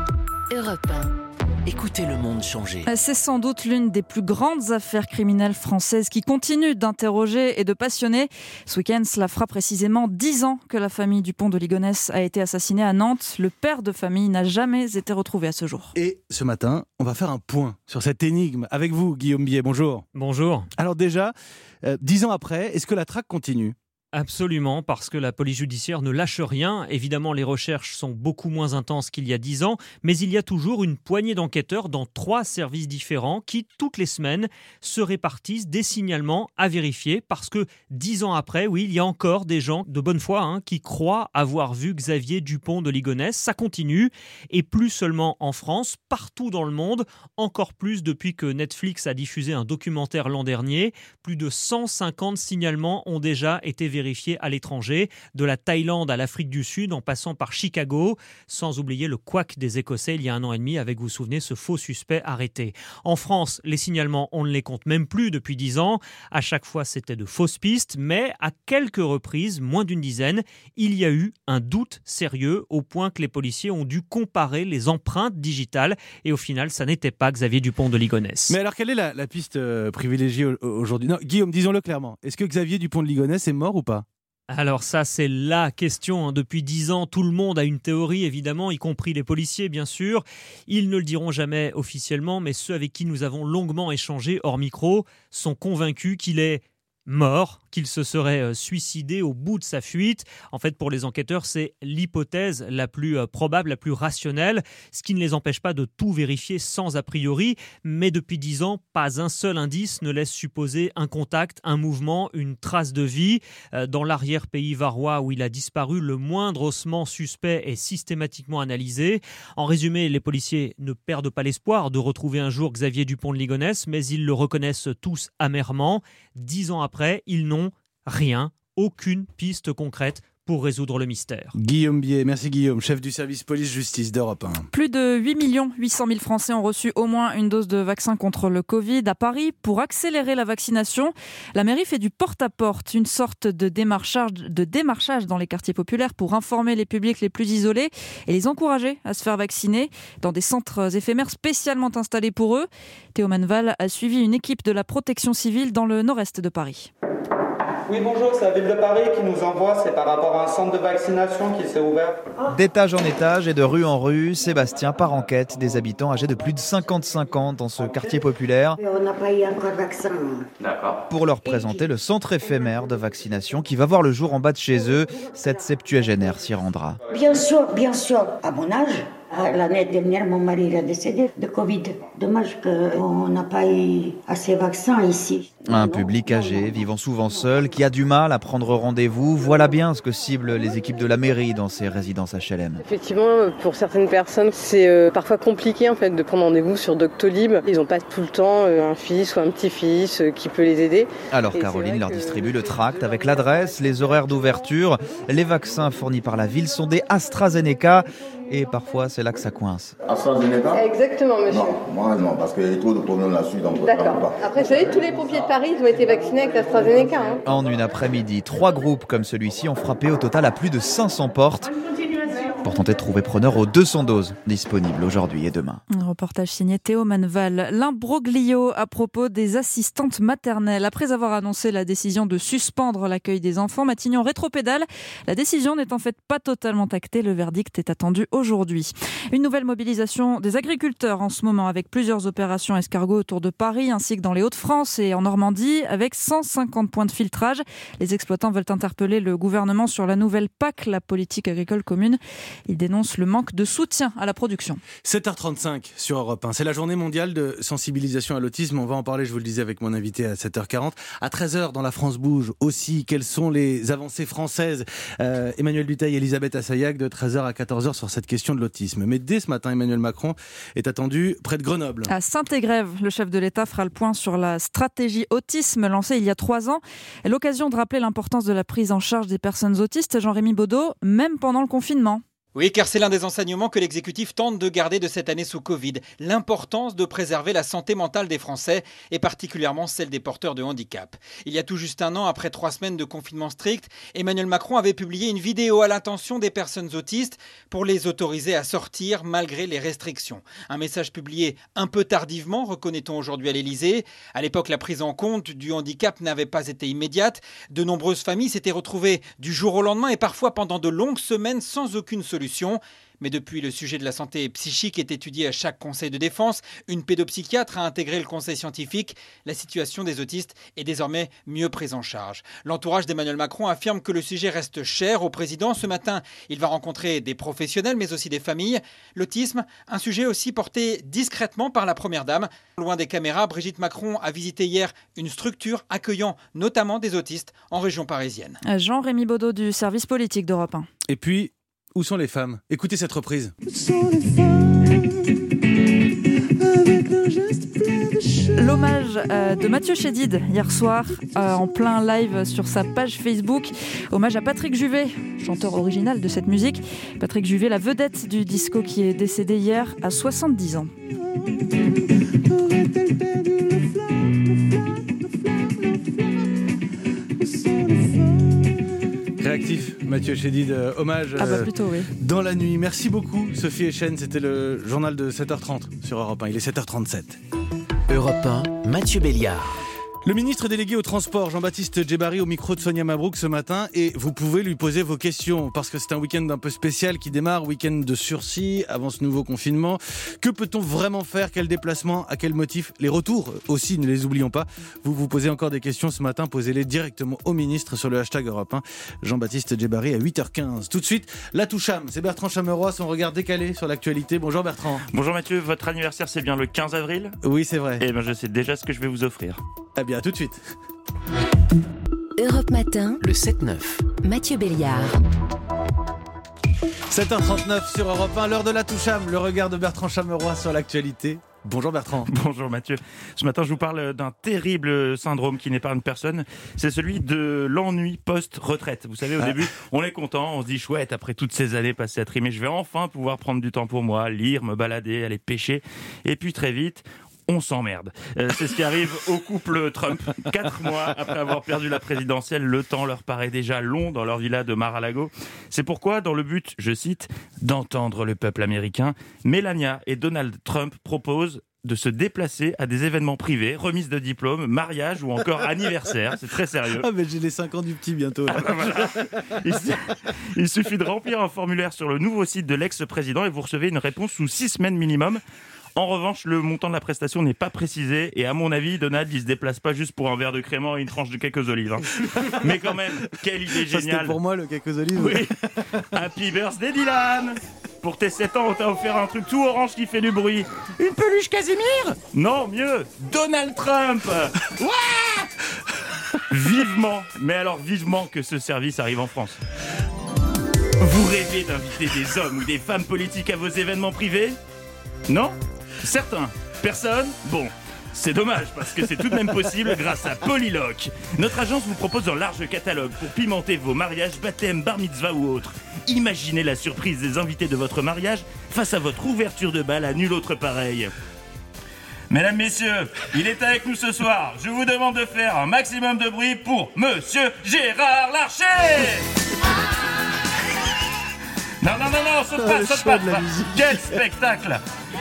Europe un. Écoutez le monde changer. C'est sans doute l'une des plus grandes affaires criminelles françaises qui continue d'interroger et de passionner. Ce week-end, cela fera précisément dix ans que la famille Dupont de Ligonnès a été assassinée à Nantes. Le père de famille n'a jamais été retrouvé à ce jour. Et ce matin, on va faire un point sur cette énigme avec vous, Guillaume Biet. Bonjour. Bonjour. Alors déjà, euh, dix ans après, est-ce que la traque continue ? Absolument, parce que la police judiciaire ne lâche rien. Évidemment, les recherches sont beaucoup moins intenses qu'il y a dix ans, mais il y a toujours une poignée d'enquêteurs dans trois services différents qui, toutes les semaines, se répartissent des signalements à vérifier, parce que dix ans après, oui, il y a encore des gens de bonne foi hein, qui croient avoir vu Xavier Dupont de Ligonnès. Ça continue, et plus seulement en France, partout dans le monde, encore plus depuis que Netflix a diffusé un documentaire l'an dernier. Plus de cent cinquante signalements ont déjà été vérifiés vérifiés à l'étranger, de la Thaïlande à l'Afrique du Sud, en passant par Chicago, sans oublier le couac des Écossais il y a un an et demi, avec, vous vous souvenez, ce faux suspect arrêté. En France, les signalements, on ne les compte même plus depuis dix ans. À chaque fois, c'était de fausses pistes, mais à quelques reprises, moins d'une dizaine, il y a eu un doute sérieux, au point que les policiers ont dû comparer les empreintes digitales, et au final, ça n'était pas Xavier Dupont de Ligonnès. Mais alors, quelle est la, la piste euh, privilégiée aujourd'hui ? Non, Guillaume, disons-le clairement. Est-ce que Xavier Dupont de Ligonnès est mort ou pas ? Alors ça, c'est la question. Depuis dix ans, tout le monde a une théorie, évidemment, y compris les policiers, bien sûr. Ils ne le diront jamais officiellement, mais ceux avec qui nous avons longuement échangé hors micro sont convaincus qu'il est mort, qu'il se serait suicidé au bout de sa fuite. En fait, pour les enquêteurs, c'est l'hypothèse la plus probable, la plus rationnelle, ce qui ne les empêche pas de tout vérifier sans a priori. Mais depuis dix ans, pas un seul indice ne laisse supposer un contact, un mouvement, une trace de vie. Dans l'arrière-pays varois où il a disparu, le moindre ossement suspect est systématiquement analysé. En résumé, les policiers ne perdent pas l'espoir de retrouver un jour Xavier Dupont de Ligonnès, mais ils le reconnaissent tous amèrement. Dix ans après, ils n'ont rien, aucune piste concrète pour résoudre le mystère. Guillaume Biet, merci Guillaume, chef du service police-justice d'Europe un. Plus de huit millions huit cent mille Français ont reçu au moins une dose de vaccin contre le Covid. À Paris, pour accélérer la vaccination, la mairie fait du porte-à-porte, une sorte de démarchage, de démarchage dans les quartiers populaires pour informer les publics les plus isolés et les encourager à se faire vacciner dans des centres éphémères spécialement installés pour eux. Théo Manval a suivi une équipe de la protection civile dans le nord-est de Paris. Oui, bonjour, c'est la ville de Paris qui nous envoie, c'est par rapport à un centre de vaccination qui s'est ouvert. D'étage en étage et de rue en rue, Sébastien part en quête des habitants âgés de plus de cinquante-cinq ans dans ce quartier populaire. On n'a pas eu encore de vaccin. D'accord. Pour leur présenter le centre éphémère de vaccination qui va voir le jour en bas de chez eux. Cette septuagénaire s'y rendra. Bien sûr, bien sûr, à mon âge. L'année dernière, mon mari a décédé de Covid. Dommage qu'on n'a pas eu assez de vaccins ici. Un public âgé, vivant souvent seul, qui a du mal à prendre rendez-vous. Voilà bien ce que ciblent les équipes de la mairie dans ces résidences H L M. Effectivement, pour certaines personnes, c'est euh, parfois compliqué en fait, de prendre rendez-vous sur Doctolib. Ils n'ont pas tout le temps euh, un fils ou un petit-fils euh, qui peut les aider. Alors Et Caroline leur que... distribue le tract avec l'adresse, les horaires d'ouverture. Les vaccins fournis par la ville sont des AstraZeneca. Et parfois, c'est là que ça coince. AstraZeneca ? Exactement, monsieur. Non, moi non, parce qu'il y a trop de problèmes là-dessus. Donc D'accord. Après, vous savez, tous les pompiers de Paris ils ont été vaccinés avec l'AstraZeneca. Hein. En une après-midi, trois groupes comme celui-ci ont frappé au total à plus de cinq cents portes. pour tenter de trouver preneur aux deux cents doses disponibles aujourd'hui et demain. Un reportage signé Théo Manval. L'imbroglio à propos des assistantes maternelles. Après avoir annoncé la décision de suspendre l'accueil des enfants, Matignon rétropédale. La décision n'est en fait pas totalement actée. Le verdict est attendu aujourd'hui. Une nouvelle mobilisation des agriculteurs en ce moment avec plusieurs opérations escargots autour de Paris ainsi que dans les Hauts-de-France et en Normandie avec cent cinquante points de filtrage. Les exploitants veulent interpeller le gouvernement sur la nouvelle P A C, la politique agricole commune. Ils dénoncent le manque de soutien à la production. sept heures trente-cinq sur Europe un. C'est la journée mondiale de sensibilisation à l'autisme. On va en parler, je vous le disais, avec mon invité à sept heures quarante. À treize heures, dans La France bouge aussi, quelles sont les avancées françaises euh, Emmanuel Dutheil et Elisabeth Assayag de treize heures à quatorze heures sur cette question de l'autisme. Mais dès ce matin, Emmanuel Macron est attendu près de Grenoble. À Saint-Égrève, le chef de l'État fera le point sur la stratégie autisme lancée il y a trois ans. Et l'occasion de rappeler l'importance de la prise en charge des personnes autistes, Jean-Rémy Baudot, même pendant le confinement. Oui, car c'est l'un des enseignements que l'exécutif tente de garder de cette année sous Covid. L'importance de préserver la santé mentale des Français et particulièrement celle des porteurs de handicap. Il y a tout juste un an, après trois semaines de confinement strict, Emmanuel Macron avait publié une vidéo à l'intention des personnes autistes pour les autoriser à sortir malgré les restrictions. Un message publié un peu tardivement, reconnaît-on aujourd'hui à l'Élysée. À l'époque, la prise en compte du handicap n'avait pas été immédiate. De nombreuses familles s'étaient retrouvées du jour au lendemain et parfois pendant de longues semaines sans aucune solution. Mais depuis, le sujet de la santé psychique est étudié à chaque conseil de défense. Une pédopsychiatre a intégré le conseil scientifique. La situation des autistes est désormais mieux prise en charge. L'entourage d'Emmanuel Macron affirme que le sujet reste cher au président. Ce matin, il va rencontrer des professionnels, mais aussi des familles. L'autisme, un sujet aussi porté discrètement par la première dame. Loin des caméras, Brigitte Macron a visité hier une structure accueillant notamment des autistes en région parisienne. Jean-Rémy Baudot du service politique d'Europe un. Et puis, où sont les femmes ? Écoutez cette reprise. L'hommage euh, de Mathieu Chédid hier soir euh, en plein live sur sa page Facebook. Hommage à Patrick Juvet, chanteur original de cette musique. Patrick Juvet, la vedette du disco qui est décédé hier à soixante-dix ans. Réactif, Mathieu Chédid, euh, hommage euh, ah bah plutôt, oui. dans la nuit. Merci beaucoup Sophie Echen, c'était le journal de sept heures trente sur Europe un, il est sept heures trente-sept. Europe un, Mathieu Béliard. Le ministre délégué au transport, Jean-Baptiste Djebbari, au micro de Sonia Mabrouk ce matin, et vous pouvez lui poser vos questions, parce que c'est un week-end un peu spécial qui démarre, week-end de sursis, avant ce nouveau confinement. Que peut-on vraiment faire ? Quel déplacement ? À quel motif ? Les retours aussi, ne les oublions pas. Vous vous posez encore des questions ce matin, posez-les directement au ministre sur le hashtag Europe un, Jean-Baptiste Djebbari à huit heures quinze. Tout de suite, la Toucham, c'est Bertrand Chameroy, son regard décalé sur l'actualité. Bonjour Bertrand. Bonjour Mathieu, votre anniversaire c'est bien le quinze avril ? Oui, c'est vrai. Eh bien je sais déjà ce que je vais vous offrir. Eh bien, à tout de suite. Europe Matin, le sept neuf. Mathieu Béliard. sept heures trente-neuf sur Europe un, l'heure de la Toucham, le regard de Bertrand Chameroy sur l'actualité. Bonjour Bertrand. Bonjour Mathieu. Ce matin, je vous parle d'un terrible syndrome qui n'épargne personne. C'est celui de l'ennui post-retraite. Vous savez, au ah. début, on est content, on se dit chouette, après toutes ces années passées à trimer, je vais enfin pouvoir prendre du temps pour moi, lire, me balader, aller pêcher. Et puis très vite, on s'emmerde. Euh, c'est ce qui arrive au couple Trump. Quatre mois après avoir perdu la présidentielle, le temps leur paraît déjà long dans leur villa de Mar-a-Lago. C'est pourquoi, dans le but, je cite, d'entendre le peuple américain, Melania et Donald Trump proposent de se déplacer à des événements privés, remise de diplôme, mariage ou encore anniversaire. C'est très sérieux. Ah mais j'ai les cinq ans du petit bientôt. Là. Ah, voilà. il, il suffit de remplir un formulaire sur le nouveau site de l'ex-président et vous recevez une réponse sous six semaines minimum. En revanche, le montant de la prestation n'est pas précisé et à mon avis, Donald, il se déplace pas juste pour un verre de crément et une tranche de quelques olives. Hein. Mais quand même, quelle idée Ça, géniale. C'était pour moi le quelques olives. Oui. Happy birthday Dylan. Pour tes sept ans, on t'a offert un truc tout orange qui fait du bruit. Une peluche Casimir ? Non, mieux, Donald Trump. Ouais. Vivement, mais alors vivement que ce service arrive en France. Vous rêvez d'inviter des hommes ou des femmes politiques à vos événements privés ? Non ? Certains. Personne ? Bon. C'est dommage parce que c'est tout de même possible grâce à Polyloc. Notre agence vous propose un large catalogue pour pimenter vos mariages, baptêmes, bar mitzvah ou autres. Imaginez la surprise des invités de votre mariage face à votre ouverture de bal à nul autre pareil. Mesdames, messieurs, il est avec nous ce soir. Je vous demande de faire un maximum de bruit pour Monsieur Gérard Larcher. Non, non, non, non, saute pas, saute pas. Quel spectacle.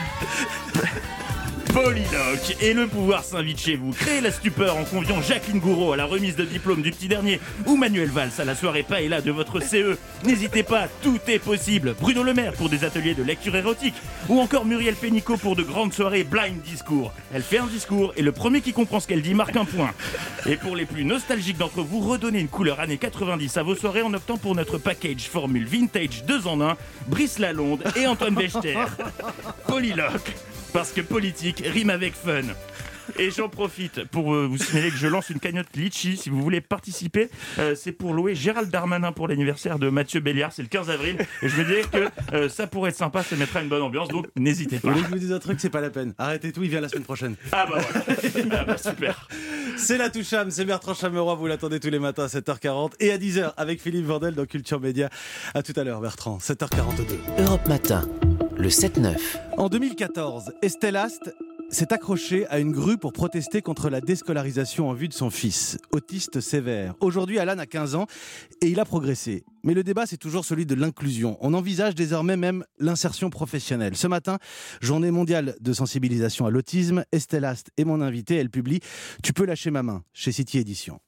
Polyloc et le pouvoir s'invite chez vous. Créez la stupeur en conviant Jacqueline Gouraud à la remise de diplôme du petit dernier ou Manuel Valls à la soirée paella de votre C E. N'hésitez pas, tout est possible. Bruno Le Maire pour des ateliers de lecture érotique ou encore Muriel Pénicaud pour de grandes soirées blind discours. Elle fait un discours et le premier qui comprend ce qu'elle dit marque un point. Et pour les plus nostalgiques d'entre vous, redonnez une couleur années quatre-vingt-dix à vos soirées en optant pour notre package formule vintage deux en un, Brice Lalonde et Antoine Bechter. Polyloc. Parce que politique rime avec fun. Et j'en profite pour euh, vous signaler que je lance une cagnotte Litchi. Si vous voulez participer, euh, c'est pour louer Gérald Darmanin pour l'anniversaire de Mathieu Béliard. C'est le quinze avril. Et je me disais que euh, ça pourrait être sympa, ça mettra une bonne ambiance. Donc n'hésitez pas. Vous voulez que je vous dise un truc, c'est pas la peine. Arrêtez tout, il vient la semaine prochaine. Ah bah voilà. Ah bah super. C'est la Toucham, c'est Bertrand Chameroy. Vous l'attendez tous les matins à sept heures quarante et à dix heures avec Philippe Vandel dans Culture Média. À tout à l'heure, Bertrand. sept heures quarante-deux. Europe Matin, le sept neuf. En deux mille quatorze, Estelle Ast s'est accrochée à une grue pour protester contre la déscolarisation en vue de son fils, autiste sévère. Aujourd'hui, Alan a quinze ans et il a progressé. Mais le débat, c'est toujours celui de l'inclusion. On envisage désormais même l'insertion professionnelle. Ce matin, journée mondiale de sensibilisation à l'autisme, Estelle Ast est mon invitée. Elle publie « Tu peux lâcher ma main » chez City Éditions.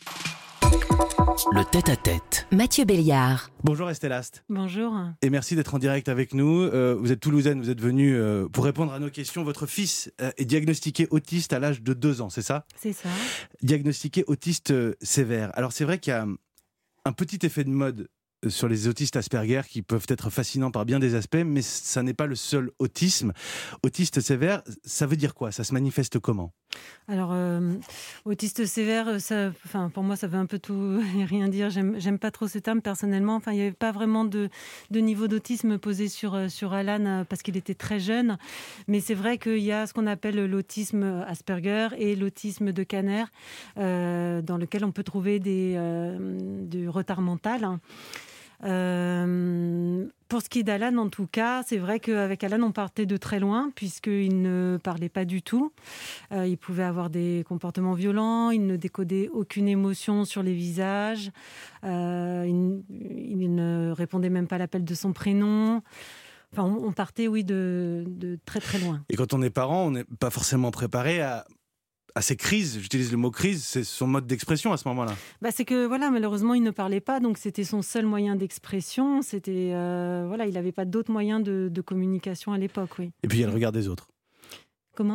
Le tête-à-tête. Mathieu Béliard. Bonjour Estelle Ast. Bonjour. Et merci d'être en direct avec nous. Euh, vous êtes toulousaine, vous êtes venue euh, pour répondre à nos questions. Votre fils euh, est diagnostiqué autiste à l'âge de deux ans, c'est ça ? C'est ça. Diagnostiqué autiste euh, sévère. Alors c'est vrai qu'il y a un petit effet de mode sur les autistes Asperger qui peuvent être fascinants par bien des aspects, mais ça n'est pas le seul autisme. Autiste sévère, ça veut dire quoi ? Ça se manifeste comment ? Alors, euh, autiste sévère, ça, enfin, pour moi, ça veut un peu tout et rien dire. J'aime, j'aime pas trop ce terme personnellement. Enfin, il n'y avait pas vraiment de, de niveau d'autisme posé sur, sur Alan parce qu'il était très jeune. Mais c'est vrai qu'il y a ce qu'on appelle l'autisme Asperger et l'autisme de Kanner, euh, dans lequel on peut trouver des, euh, du retard mental. Euh, pour ce qui est d'Alan, en tout cas, c'est vrai qu'avec Alan, on partait de très loin, puisqu'il ne parlait pas du tout. Euh, il pouvait avoir des comportements violents, il ne décodait aucune émotion sur les visages, euh, il, il ne répondait même pas à l'appel de son prénom. Enfin, on, on partait, oui, de, de très très loin. Et quand on est parent, on n'est pas forcément préparé à... à ces crises, j'utilise le mot crise, c'est son mode d'expression à ce moment-là. Bah c'est que voilà, malheureusement, il ne parlait pas, donc c'était son seul moyen d'expression. C'était euh, voilà, il n'avait pas d'autres moyens de, de communication à l'époque, oui. Et puis il y a le regard des autres. Comment ?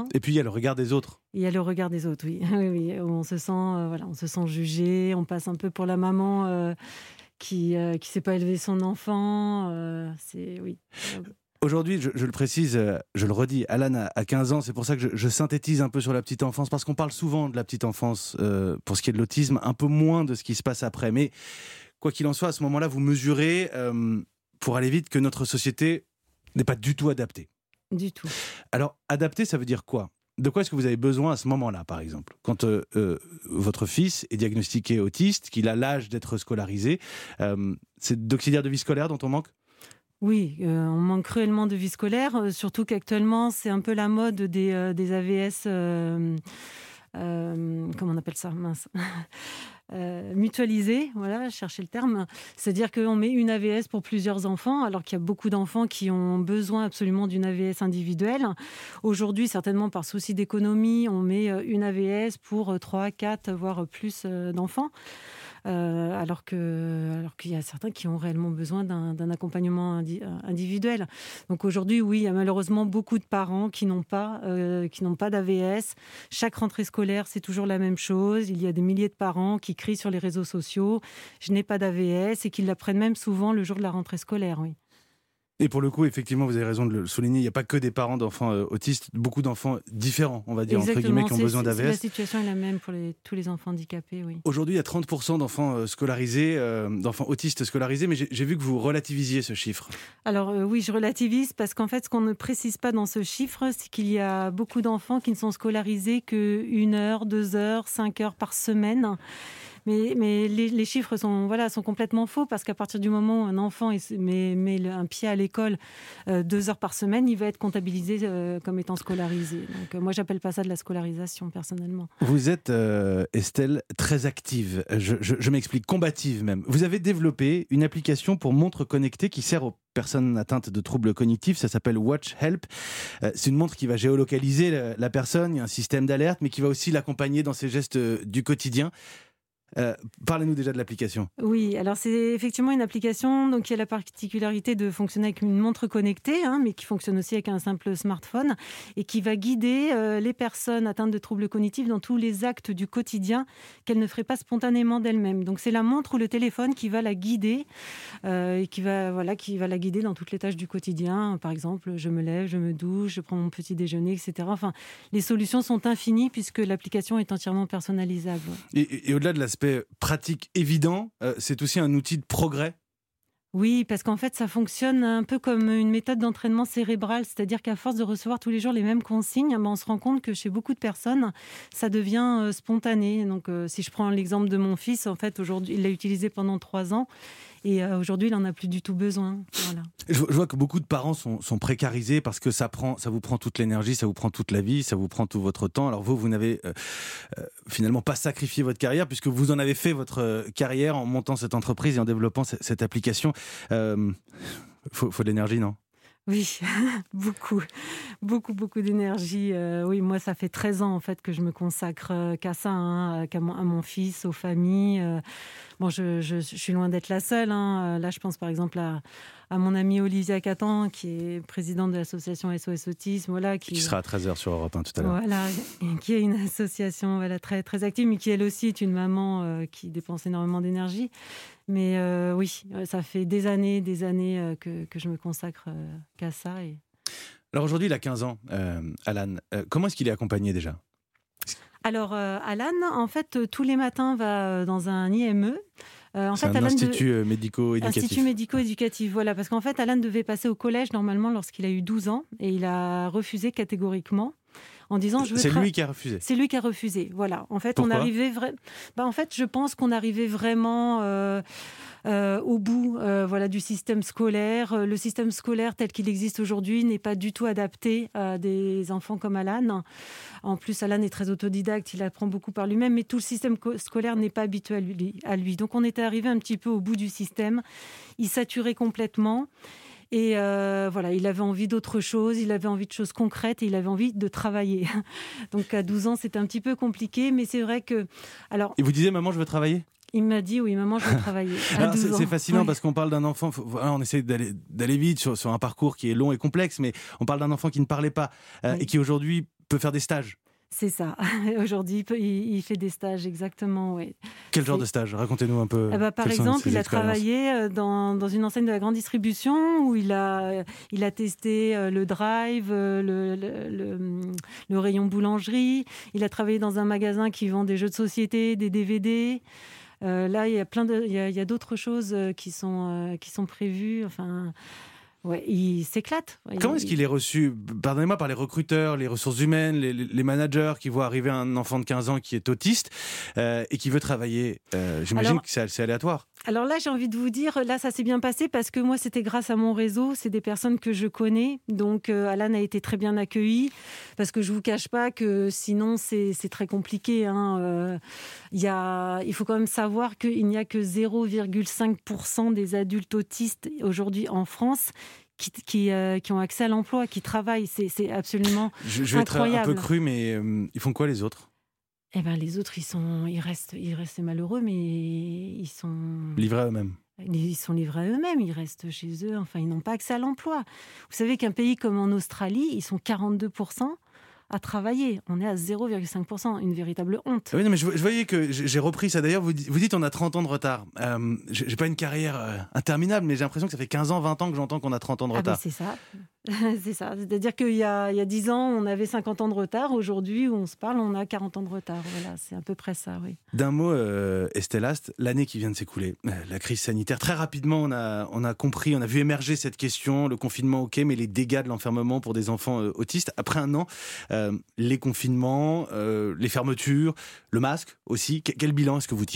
Et puis il y a le regard des autres. Il y a le regard des autres, oui. oui, oui. On se sent, euh, voilà, on se sent jugé. On passe un peu pour la maman euh, qui euh, qui sait pas élever son enfant. Euh, c'est oui. Aujourd'hui, je, je le précise, je le redis, Alan a, a quinze ans, c'est pour ça que je, je synthétise un peu sur la petite enfance, parce qu'on parle souvent de la petite enfance euh, pour ce qui est de l'autisme, un peu moins de ce qui se passe après. Mais quoi qu'il en soit, à ce moment-là, vous mesurez, euh, pour aller vite, que notre société n'est pas du tout adaptée. Du tout. Alors, adapter, ça veut dire quoi ? De quoi est-ce que vous avez besoin à ce moment-là, par exemple ? Quand euh, euh, votre fils est diagnostiqué autiste, qu'il a l'âge d'être scolarisé, euh, c'est d'auxiliaire de vie scolaire dont on manque ? Oui, euh, on manque cruellement de vie scolaire, euh, surtout qu'actuellement, c'est un peu la mode des, euh, des A V S, euh, euh, comment on appelle ça ? Mince. Euh, mutualisé, voilà, chercher le terme. C'est-à-dire qu'on met une A V S pour plusieurs enfants, alors qu'il y a beaucoup d'enfants qui ont besoin absolument d'une A V S individuelle. Aujourd'hui, certainement par souci d'économie, on met une A V S pour trois, quatre, voire plus d'enfants. Euh, alors, que, alors qu'il y a certains qui ont réellement besoin d'un, d'un accompagnement indi- individuel. Donc aujourd'hui, oui, il y a malheureusement beaucoup de parents qui n'ont pas, euh, qui n'ont pas d'A V S. Chaque rentrée scolaire, c'est toujours la même chose. Il y a des milliers de parents qui crient sur les réseaux sociaux « je n'ai pas d'A V S » et qui l'apprennent même souvent le jour de la rentrée scolaire, oui. Et pour le coup, effectivement, vous avez raison de le souligner, il n'y a pas que des parents d'enfants euh, autistes, beaucoup d'enfants différents, on va dire, Exactement. entre guillemets, qui ont c'est, besoin d'A V S. La situation est la même pour les, tous les enfants handicapés, oui. Aujourd'hui, il y a trente pour cent d'enfants euh, scolarisés, euh, d'enfants autistes scolarisés, mais j'ai, j'ai vu que vous relativisiez ce chiffre. Alors euh, oui, je relativise parce qu'en fait, ce qu'on ne précise pas dans ce chiffre, c'est qu'il y a beaucoup d'enfants qui ne sont scolarisés qu'une heure, deux heures, cinq heures par semaine. Mais, mais les, les chiffres sont, voilà, sont complètement faux parce qu'à partir du moment où un enfant met, met le, un pied à l'école euh, deux heures par semaine, il va être comptabilisé euh, comme étant scolarisé. Donc euh, moi, j'appelle pas ça de la scolarisation, personnellement. Vous êtes, euh, Estelle, très active. Je, je, je m'explique, combative même. Vous avez développé une application pour montre connectée qui sert aux personnes atteintes de troubles cognitifs. Ça s'appelle Watch Help. Euh, c'est une montre qui va géolocaliser la, la personne. Il y a un système d'alerte, mais qui va aussi l'accompagner dans ses gestes du quotidien. Euh, parlez-nous déjà de l'application. Oui, alors c'est effectivement une application donc, qui a la particularité de fonctionner avec une montre connectée, hein, mais qui fonctionne aussi avec un simple smartphone et qui va guider euh, les personnes atteintes de troubles cognitifs dans tous les actes du quotidien qu'elles ne feraient pas spontanément d'elles-mêmes. Donc c'est la montre ou le téléphone qui va la guider euh, et qui va, voilà, qui va la guider dans toutes les tâches du quotidien. Par exemple, je me lève, je me douche, je prends mon petit déjeuner, et cetera. Enfin, les solutions sont infinies puisque l'application est entièrement personnalisable. Et, et, et au-delà de l'aspect pratique évident, euh, c'est aussi un outil de progrès. Oui, parce qu'en fait, ça fonctionne un peu comme une méthode d'entraînement cérébral, c'est-à-dire qu'à force de recevoir tous les jours les mêmes consignes, ben on se rend compte que chez beaucoup de personnes, ça devient euh, spontané. Donc, euh, si je prends l'exemple de mon fils, en fait, aujourd'hui, il l'a utilisé pendant trois ans. Et euh, aujourd'hui, il n'en a plus du tout besoin. Voilà. Je, je vois que beaucoup de parents sont, sont précarisés parce que ça, prend, ça vous prend toute l'énergie, ça vous prend toute la vie, ça vous prend tout votre temps. Alors vous, vous n'avez euh, euh, finalement pas sacrifié votre carrière puisque vous en avez fait votre euh, carrière en montant cette entreprise et en développant c- cette application. Il euh, faut, faut de l'énergie, non ? Oui, beaucoup, beaucoup, beaucoup d'énergie. Euh, oui, moi, ça fait treize ans en fait que je me consacre euh, qu'à ça, hein, qu'à mon, à mon fils, aux familles. Euh, bon, je, je, je suis loin d'être la seule. Hein. Là, je pense par exemple à, à mon amie Olivia Catan, qui est présidente de l'association S O S Autisme. Voilà, qui, qui sera à treize heures sur Europe un tout à l'heure. Voilà, qui est une association voilà, très, très active, mais qui elle aussi est une maman euh, qui dépense énormément d'énergie. Mais euh, oui, ça fait des années, des années euh, que, que je me consacre euh, qu'à ça. Et... Alors aujourd'hui, il a quinze ans, euh, Alan. Euh, comment est-ce qu'il est accompagné déjà ? Alors, euh, Alan, en fait, euh, tous les matins, va dans un I M E. Euh, en C'est fait, un Alan institut de... médico-éducatif. Institut médico-éducatif, voilà. Parce qu'en fait, Alan devait passer au collège normalement lorsqu'il a eu douze ans. Et il a refusé catégoriquement. En disant, je veux c'est tra... lui qui a refusé. C'est lui qui a refusé. Voilà. En fait, Pourquoi ? on arrivait vra... bah, en fait, je pense qu'on arrivait vraiment euh, euh, au bout, euh, voilà, du système scolaire. Le système scolaire tel qu'il existe aujourd'hui n'est pas du tout adapté à des enfants comme Alan. En plus, Alan est très autodidacte, il apprend beaucoup par lui-même, mais tout le système co- scolaire n'est pas habitué à lui, à lui. Donc, on était arrivé un petit peu au bout du système. Il saturait complètement. Et euh, voilà, il avait envie d'autre chose, il avait envie de choses concrètes et il avait envie de travailler. Donc à douze ans, c'était un petit peu compliqué, mais c'est vrai que... Alors, et vous disiez, maman, je veux travailler ? Il m'a dit, oui, maman, je veux travailler. À Alors, c'est, c'est fascinant ouais. parce qu'on parle d'un enfant, faut, voilà, on essaie d'aller, d'aller vite sur, sur un parcours qui est long et complexe, mais on parle d'un enfant qui ne parlait pas euh, oui. et qui aujourd'hui peut faire des stages. C'est ça. Aujourd'hui, il fait des stages, exactement. Ouais. Quel c'est... genre de stage ? Racontez-nous un peu. Eh ben, par exemple, il a travaillé dans, dans une enseigne de la grande distribution où il a, il a testé le drive, le, le, le, le rayon boulangerie. Il a travaillé dans un magasin qui vend des jeux de société, des D V D. Euh, là, il y a plein de, il y a, il y a d'autres choses qui sont, euh, qui sont prévues. Enfin... Ouais, il s'éclate. Comment il... est-ce qu'il est reçu, pardonnez-moi, par les recruteurs, les ressources humaines, les, les managers qui voient arriver un enfant de quinze ans qui est autiste euh, et qui veut travailler euh, J'imagine alors, que c'est, c'est aléatoire. Alors là, j'ai envie de vous dire, là, ça s'est bien passé parce que moi, c'était grâce à mon réseau. C'est des personnes que je connais. Donc, euh, Alan a été très bien accueilli parce que je ne vous cache pas que sinon, c'est, c'est très compliqué. Hein. Euh, y a, il faut quand même savoir qu'il n'y a que zéro virgule cinq pour cent des adultes autistes aujourd'hui en France qui, qui, euh, qui ont accès à l'emploi, qui travaillent. C'est, c'est absolument je, je vais incroyable. être un peu cru, mais euh, ils font quoi les autres ? Eh ben, les autres, ils, sont, ils, restent, ils restent malheureux, mais ils sont... livrés à eux-mêmes. Ils sont livrés à eux-mêmes, ils restent chez eux, enfin, ils n'ont pas accès à l'emploi. Vous savez qu'un pays comme en Australie, ils sont quarante-deux pour cent à travailler. On est à zéro virgule cinq pour cent, une véritable honte. Oui, non, mais je, je voyais que j'ai repris ça. D'ailleurs, vous, vous dites on a trente ans de retard. Euh, j'ai, j'ai pas une carrière euh, interminable, mais j'ai l'impression que ça fait quinze ans, vingt ans que j'entends qu'on a trente ans de retard. Ah ben c'est ça. C'est ça. C'est-à-dire qu'il y a, il y a dix ans, on avait cinquante ans de retard. Aujourd'hui, où on se parle, on a quarante ans de retard. Voilà, c'est à peu près ça, oui. D'un mot, euh, Estelle Ast, l'année qui vient de s'écouler, la crise sanitaire, très rapidement, on a, on a compris, on a vu émerger cette question, le confinement, ok, mais les dégâts de l'enfermement pour des enfants euh, autistes. Après un an, euh, les confinements, euh, les fermetures, le masque aussi. Quel bilan est-ce que vous tirez ?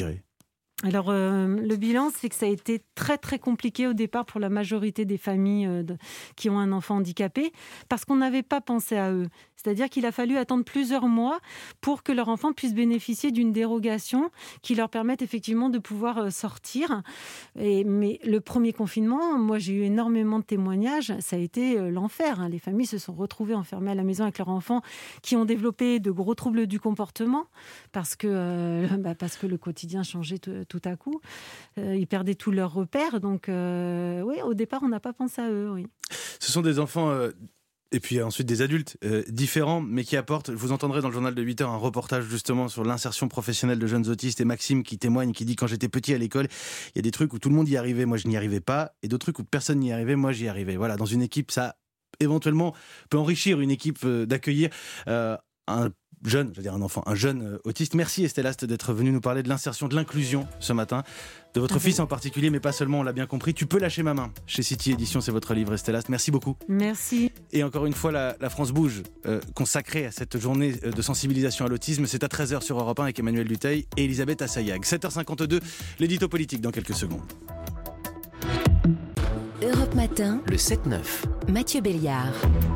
Alors, euh, le bilan, c'est que ça a été très, très compliqué au départ pour la majorité des familles euh, de, qui ont un enfant handicapé, parce qu'on n'avait pas pensé à eux. C'est-à-dire qu'il a fallu attendre plusieurs mois pour que leur enfant puisse bénéficier d'une dérogation qui leur permette effectivement de pouvoir euh, sortir. Et, mais le premier confinement, moi, j'ai eu énormément de témoignages. Ça a été euh, l'enfer. Hein. Les familles se sont retrouvées enfermées à la maison avec leurs enfants qui ont développé de gros troubles du comportement parce que, euh, bah, parce que le quotidien changeait t- tout à coup. Euh, ils perdaient tous leurs repères. Donc, euh, oui, au départ, on n'a pas pensé à eux. Oui. Ce sont des enfants... Euh... Et puis ensuite des adultes euh, différents, mais qui apportent. Vous entendrez dans le journal de huit heures un reportage justement sur l'insertion professionnelle de jeunes autistes, et Maxime qui témoigne, qui dit: quand j'étais petit à l'école, il y a des trucs où tout le monde y arrivait, moi je n'y arrivais pas, et d'autres trucs où personne n'y arrivait, moi j'y arrivais. Voilà, dans une équipe, ça éventuellement peut enrichir une équipe euh, d'accueillir euh, un jeune, je veux dire un enfant, un jeune euh, autiste. Merci Estelle Aste d'être venue nous parler de l'insertion, de l'inclusion ce matin, de votre fils en particulier, mais pas seulement, on l'a bien compris. Tu peux lâcher ma main. Chez City Édition, c'est votre livre, Estelle Aste. Merci beaucoup. Merci. Et encore une fois, la, la France bouge, euh, consacrée à cette journée de sensibilisation à l'autisme. C'est à treize heures sur Europe un avec Emmanuel Dutheil et Elisabeth Assayag. sept heures cinquante-deux, l'édito politique dans quelques secondes. Europe Matin, le sept neuf. Mathieu Béliard.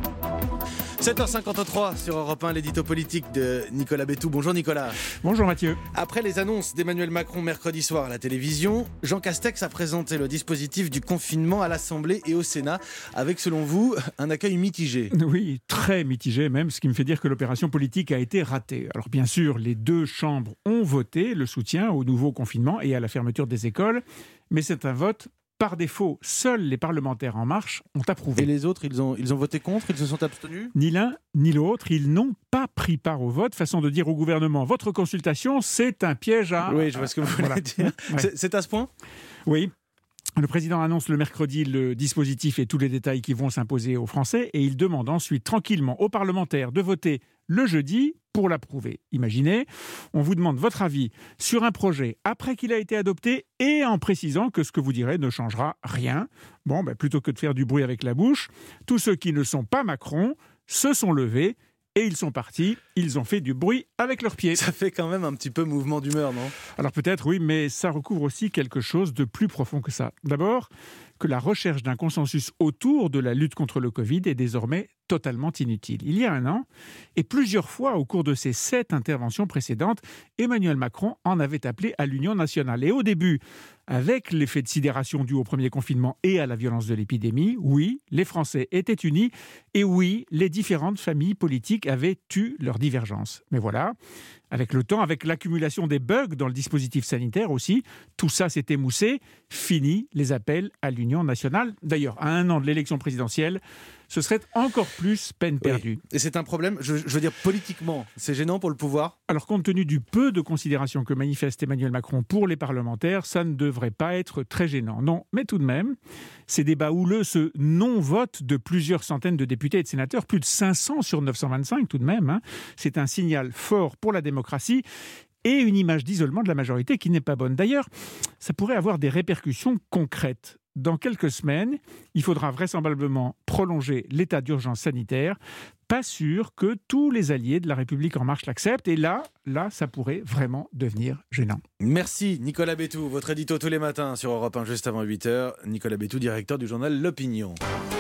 sept heures cinquante-trois sur Europe un, l'édito politique de Nicolas Bétou. Bonjour Nicolas. Bonjour Mathieu. Après les annonces d'Emmanuel Macron mercredi soir à la télévision, Jean Castex a présenté le dispositif du confinement à l'Assemblée et au Sénat, avec selon vous un accueil mitigé. Oui, très mitigé même, ce qui me fait dire que l'opération politique a été ratée. Alors bien sûr, les deux chambres ont voté le soutien au nouveau confinement et à la fermeture des écoles, mais c'est un vote par défaut. Seuls les parlementaires En Marche ont approuvé. Et les autres, ils ont, ils ont voté contre, ils se sont abstenus ? Ni l'un ni l'autre, ils n'ont pas pris part au vote. Façon de dire au gouvernement, votre consultation, c'est un piège à... Oui, je vois ce que vous voulez voilà. dire. Ouais. C'est, c'est à ce point ? Oui. Le président annonce le mercredi le dispositif et tous les détails qui vont s'imposer aux Français et il demande ensuite tranquillement aux parlementaires de voter le jeudi pour l'approuver. Imaginez, on vous demande votre avis sur un projet après qu'il a été adopté et en précisant que ce que vous direz ne changera rien. Bon, ben, plutôt que de faire du bruit avec la bouche, tous ceux qui ne sont pas Macron se sont levés et ils sont partis, ils ont fait du bruit avec leurs pieds. Ça fait quand même un petit peu mouvement d'humeur, non ? Alors peut-être, oui, mais ça recouvre aussi quelque chose de plus profond que ça. D'abord, que la recherche d'un consensus autour de la lutte contre le Covid est désormais totalement inutile. Il y a un an, et plusieurs fois au cours de ces sept interventions précédentes, Emmanuel Macron en avait appelé à l'union nationale. Et au début, avec l'effet de sidération dû au premier confinement et à la violence de l'épidémie, oui, les Français étaient unis et oui, les différentes familles politiques avaient eu leurs divergences. Mais voilà, avec le temps, avec l'accumulation des bugs dans le dispositif sanitaire aussi, tout ça s'est émoussé. Fini les appels à l'union nationale. D'ailleurs, à un an de l'élection présidentielle, ce serait encore plus peine perdue. Oui. Et c'est un problème, je, je veux dire, politiquement, c'est gênant pour le pouvoir ? Alors, compte tenu du peu de considération que manifeste Emmanuel Macron pour les parlementaires, ça ne devrait pas être très gênant. Non, mais tout de même, ces débats houleux, ce non-vote de plusieurs centaines de députés et de sénateurs, plus de cinq cents sur neuf cent vingt-cinq tout de même, hein, c'est un signal fort pour la démocratie et une image d'isolement de la majorité qui n'est pas bonne. D'ailleurs, ça pourrait avoir des répercussions concrètes. Dans quelques semaines, il faudra vraisemblablement prolonger l'état d'urgence sanitaire. Pas sûr que tous les alliés de la République En Marche l'acceptent. Et là, là, ça pourrait vraiment devenir gênant. Merci Nicolas Bétou, votre édito tous les matins sur Europe un juste avant huit heures. Nicolas Bétou, directeur du journal L'Opinion.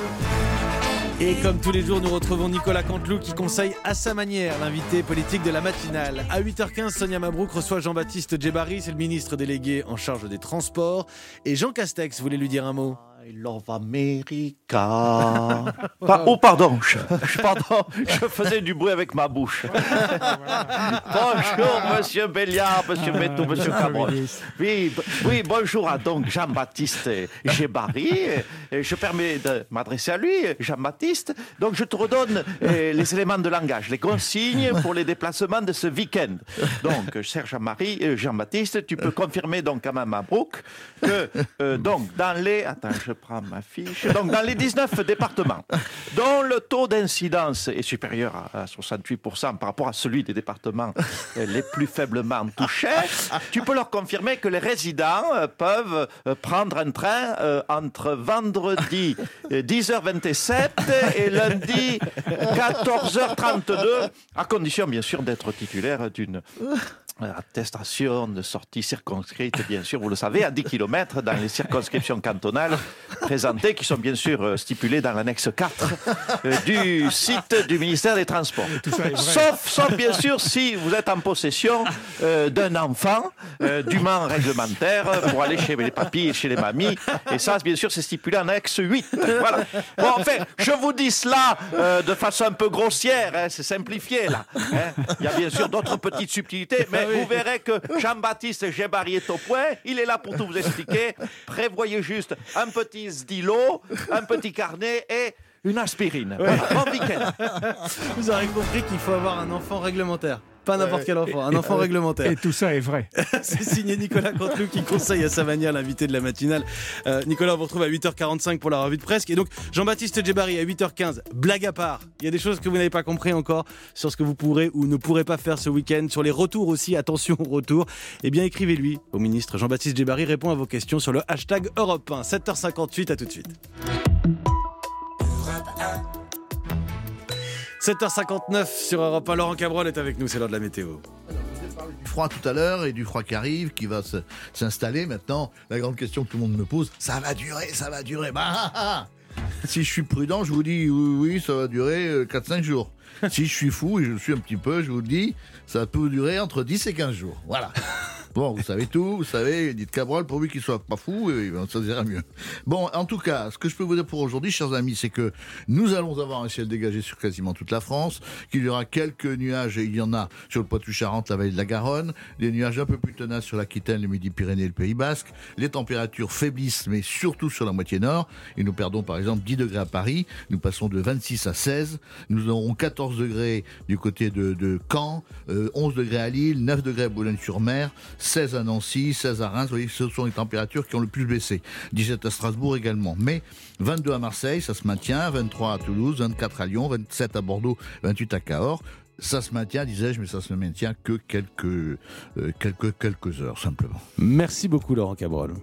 Et comme tous les jours, nous retrouvons Nicolas Canteloup qui conseille à sa manière l'invité politique de la matinale. À huit heures quinze, Sonia Mabrouk reçoit Jean-Baptiste Djebbari, c'est le ministre délégué en charge des transports. Et Jean Castex voulait lui dire un mot. I love America. Pa- oh pardon, je, je- pardon, je faisais du bruit avec ma bouche. Bonjour Monsieur Béliard, Monsieur Bétou, Monsieur Cameron. Oui, b- oui, bonjour à donc Jean-Baptiste Djebbari. Et je permets de m'adresser à lui, Jean-Baptiste. Donc je te redonne euh, les éléments de langage, les consignes pour les déplacements de ce week-end. Donc, cher Jean-Marie, euh, Jean-Baptiste, tu peux confirmer donc à ma Mabrouk que euh, donc dans les attends, je prends ma fiche. Donc, dans les dix-neuf départements dont le taux d'incidence est supérieur à soixante-huit pour cent par rapport à celui des départements les plus faiblement touchés, tu peux leur confirmer que les résidents peuvent prendre un train entre vendredi dix heures vingt-sept et lundi quatorze heures trente-deux, à condition, bien sûr, d'être titulaire d'une Attestation de sortie circonscrite, bien sûr, vous le savez, à dix kilomètres dans les circonscriptions cantonales présentées, qui sont bien sûr stipulées dans l'annexe quatre euh, du site du ministère des Transports. Sauf, sauf, bien sûr, si vous êtes en possession euh, d'un enfant euh, dûment réglementaire pour aller chez les papis et chez les mamies. Et ça, bien sûr, c'est stipulé en annexe huit. Voilà. Bon, enfin, je vous dis cela euh, de façon un peu grossière, hein, c'est simplifié, là. Hein. Il y a bien sûr d'autres petites subtilités, mais vous verrez que Jean-Baptiste Djebari est au point. Il est là pour tout vous expliquer. Prévoyez juste un petit stylo, un petit carnet et une aspirine. Ouais. Voilà, bon week-end. Vous aurez compris qu'il faut avoir un enfant réglementaire. Pas n'importe Ouais. quel enfant, un Et- enfant et- réglementaire. Et tout ça est vrai. C'est signé Nicolas Canteloup qui conseille à sa manière l'invité de la matinale. Euh, Nicolas, on vous retrouve à huit heures quarante-cinq pour la revue de presse. Et donc, Jean-Baptiste Djebari à huit heures quinze. Blague à part, il y a des choses que vous n'avez pas compris encore sur ce que vous pourrez ou ne pourrez pas faire ce week-end, sur les retours aussi, attention aux retours. Eh bien, écrivez-lui au ministre. Jean-Baptiste Djebari répond à vos questions sur le hashtag Europe un. sept heures cinquante-huit, à tout de suite. sept heures cinquante-neuf sur Europe un. Laurent Cabrol est avec nous, c'est l'heure de la météo. Du froid tout à l'heure et du froid qui arrive, qui va se- s'installer. Maintenant, la grande question que tout le monde me pose, ça va durer, ça va durer. Bah, ah, ah. Si je suis prudent, je vous dis oui, oui, ça va durer euh, quatre cinq jours. Si je suis fou, et je le suis un petit peu, je vous le dis, ça peut durer entre dix et quinze jours. Voilà. Bon, vous savez tout, vous savez, dites Cabrol, pourvu qu'il soit pas fou, et ben, ça ira mieux. Bon, en tout cas, ce que je peux vous dire pour aujourd'hui, chers amis, c'est que nous allons avoir un ciel dégagé sur quasiment toute la France, qu'il y aura quelques nuages, et il y en a sur le Poitou-Charentes, la vallée de la Garonne, des nuages un peu plus tenaces sur l'Aquitaine, le Midi-Pyrénées et le Pays Basque. Les températures faiblissent, mais surtout sur la moitié nord, et nous perdons par exemple dix degrés à Paris, nous passons de vingt-six à seize, nous aurons quatorze degrés du côté de, de Caen, euh, onze degrés à Lille, neuf degrés à Boulogne-sur-Mer, seize à Nancy, seize à Reims. Vous voyez, ce sont les températures qui ont le plus baissé. dix-sept à Strasbourg également. Mais vingt-deux à Marseille, ça se maintient. vingt-trois à Toulouse, vingt-quatre à Lyon, vingt-sept à Bordeaux, vingt-huit à Cahors. Ça se maintient, disais-je, mais ça se maintient que quelques, euh, quelques, quelques heures, simplement. Merci beaucoup, Laurent Cabrol.